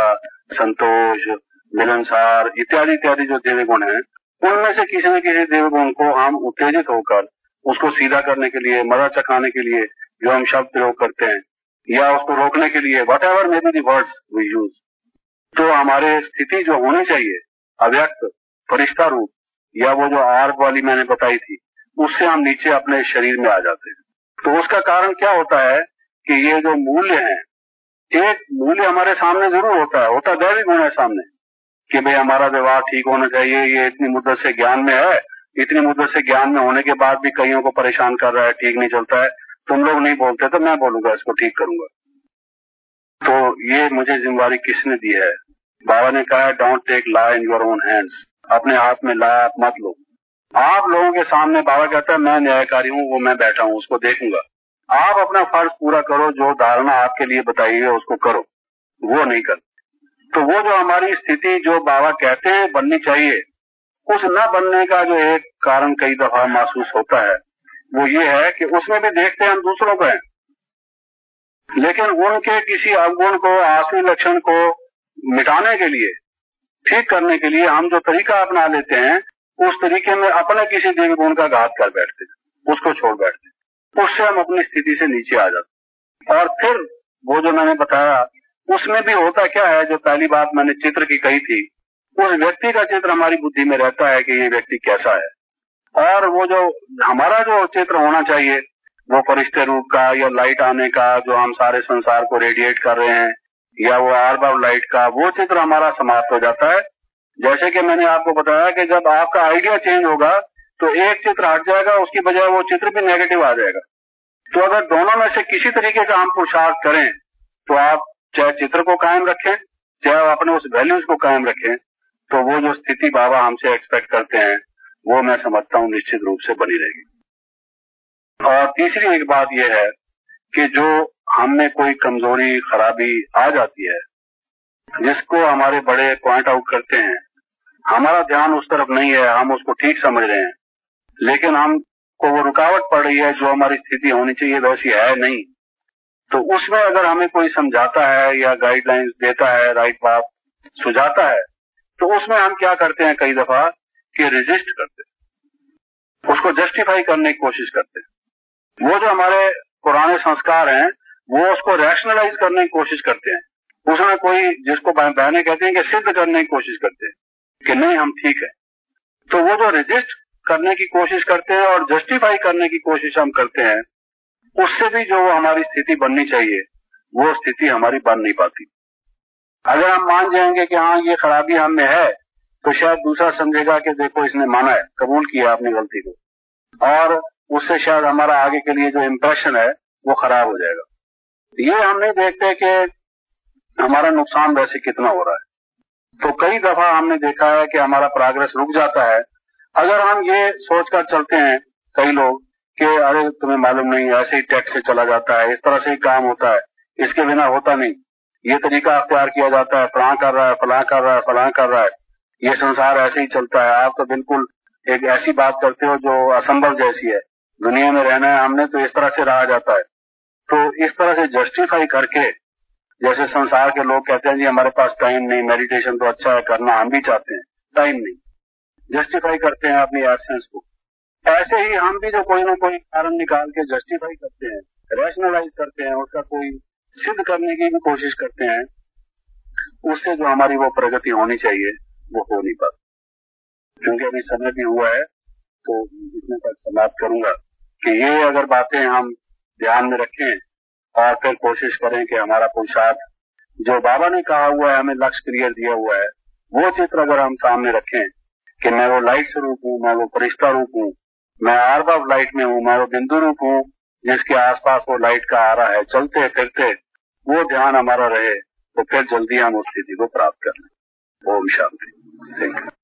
संतोष, मिलनसार इत्यादि इत्यादि जो देव गुण हैं, उनमें से किसी न किसी देव गुण को हम उत्तेजित होकर उसको सीधा करने के लिए, मजा चखाने के लिए जो हम शब्द प्रयोग करते हैं, या उसको रोकने के लिए whatever may be the words we use, तो हमारे स्थिति जो होनी चाहिए अव्यक्त फरिश्ता रूप, या वो जो आर्ग वाली मैंने बताई थी, उससे हम नीचे अपने शरीर में आ जाते हैं। तो उसका कारण क्या होता है कि ये जो मूल्य है, एक मूल्य हमारे सामने जरूर होता है, होता दैवी गुण है सामने कि भाई हमारा व्यवहार ठीक होना चाहिए, ये इतनी मुद्दत से ज्ञान में है, इतनी मुद्दत से ज्ञान में होने के बाद भी कईयों को परेशान कर रहा है, ठीक नहीं चलता है, तुम लोग नहीं बोलते तो मैं बोलूंगा, इसको ठीक करूंगा। तो ये मुझे जिम्मेवारी किसने दी है? बाबा ने कहा don't take law in your own hands, अपने हाथ में लॉ आप मत लो। आप लोगों के सामने बाबा कहता है मैं न्यायकारी हूँ, वो मैं बैठा हूँ, उसको देखूंगा। आप अपना फर्ज पूरा करो, जो धारणा आपके लिए बताई है उसको करो, वो नहीं करते। तो वो जो हमारी स्थिति जो बाबा कहते हैं बननी चाहिए, उस न बनने का जो एक कारण कई दफा महसूस होता है, वो ये है कि उसमें भी देखते हैं हम दूसरों को हैं, लेकिन उनके किसी अवगुण को, आसुरी लक्षण को मिटाने के लिए, ठीक करने के लिए हम जो तरीका अपना लेते हैं, उस तरीके में अपने किसी देवी गुण का घात कर बैठते हैं, उसको छोड़ बैठते हैं, उससे हम अपनी स्थिति से नीचे आ जाते हैं। और फिर वो जो मैंने बताया, उसमें भी होता क्या है, जो पहली बात मैंने चित्र की कही थी, उस व्यक्ति का चित्र हमारी बुद्धि में रहता है कि ये व्यक्ति कैसा है, और वो जो हमारा जो चित्र होना चाहिए वो फरिश्ते रूप का, या लाइट आने का जो हम सारे संसार को रेडिएट कर रहे हैं, या वो आर्ब ऑफ लाइट का, वो चित्र हमारा समाप्त हो जाता है। जैसे कि मैंने आपको बताया कि जब आपका आइडिया चेंज होगा तो एक चित्र हट जाएगा, उसकी बजाय वो चित्र भी नेगेटिव आ जाएगा। तो अगर दोनों में से किसी तरीके का हम पुरुषार्थ करें, तो आप चाहे चित्र को कायम रखें, चाहे अपने उस वैल्यूज को कायम रखें, तो वो जो स्थिति बाबा हमसे एक्सपेक्ट करते हैं, वो मैं समझता हूँ निश्चित रूप से बनी रहेगी। और तीसरी एक बात यह है कि जो हमने कोई कमजोरी, खराबी आ जाती है, जिसको हमारे बड़े पॉइंट आउट करते हैं, हमारा ध्यान उस तरफ नहीं है, हम उसको ठीक समझ रहे हैं, लेकिन हमको वो रुकावट पड़ रही है, जो हमारी स्थिति होनी चाहिए वैसी है नहीं। तो उसमें अगर हमें कोई समझाता है या गाइडलाइंस देता है, राइट बात सुझाता है, तो उसमें हम क्या करते हैं कई दफा कि रेजिस्ट करते हैं, उसको जस्टिफाई करने की कोशिश करते हैं। वो जो हमारे पुराने संस्कार हैं, वो उसको रैशनलाइज करने की कोशिश करते हैं, उसमें कोई, जिसको बहने कहते हैं कि सिद्ध करने की कोशिश करते हैं कि नहीं हम ठीक है। तो वो जो रेजिस्ट करने की कोशिश करते हैं और जस्टिफाई करने की कोशिश हम करते हैं, उससे भी जो हमारी स्थिति बननी चाहिए वो स्थिति हमारी बन नहीं पाती। अगर हम मान जाएंगे कि हाँ ये खराबी हम में है, तो शायद दूसरा समझेगा कि देखो इसने माना है, कबूल किया अपनी गलती को, और उससे शायद हमारा आगे के लिए जो इम्प्रेशन है वो खराब हो जाएगा। ये हम नहीं देखते कि हमारा नुकसान वैसे कितना हो रहा है। तो कई दफा हमने देखा है कि हमारा प्रोग्रेस रुक जाता है अगर हम ये सोचकर चलते हैं, कई लोग, कि अरे तुम्हें मालूम नहीं, ऐसे ही टैक्स से चला जाता है, इस तरह से ही काम होता है, इसके बिना होता नहीं, ये तरीका अख्तियार किया जाता है, फलां कर रहा है, फलां कर रहा है, फलां कर रहा है, ये संसार ऐसे ही चलता है। आप तो बिल्कुल एक ऐसी बात करते हो जो असंभव जैसी है, दुनिया में रहना है हमने तो इस तरह से रहा जाता है। तो इस तरह से जस्टिफाई करके, जैसे संसार के लोग कहते हैं जी हमारे पास टाइम नहीं, मेडिटेशन तो अच्छा है करना, हम भी चाहते हैं, टाइम नहीं, जस्टिफाई करते हैं अपनी एब्सेंस को। ऐसे ही हम भी जो कोई ना कोई कारण निकाल के जस्टिफाई करते हैं, रैशनलाइज करते हैं, उसका कोई सिद्ध करने की भी कोशिश करते हैं, उससे जो हमारी वो प्रगति होनी चाहिए वो हो नहीं पाती। क्योंकि अभी समय भी हुआ है तो इतने तक समाप्त करूंगा कि ये अगर बातें हम ध्यान में रखें और फिर कोशिश करें कि हमारा पुरुषार्थ जो बाबा ने कहा हुआ है, हमें लक्ष्य क्लियर दिया हुआ है, वो चित्र अगर हम सामने रखें कि मैं वो लाइट स्वरूप हूँ, मैं वो फरिश्ता रूप हूँ, मैं आर्ब ऑफ लाइट में हूँ, मैं वो बिंदु रूप हूँ जिसके आसपास वो लाइट का आ रहा है, चलते फिरते वो ध्यान हमारा रहे, तो फिर जल्दी हम उस स्थिति को प्राप्त कर लें। ओम शांति। Thank you.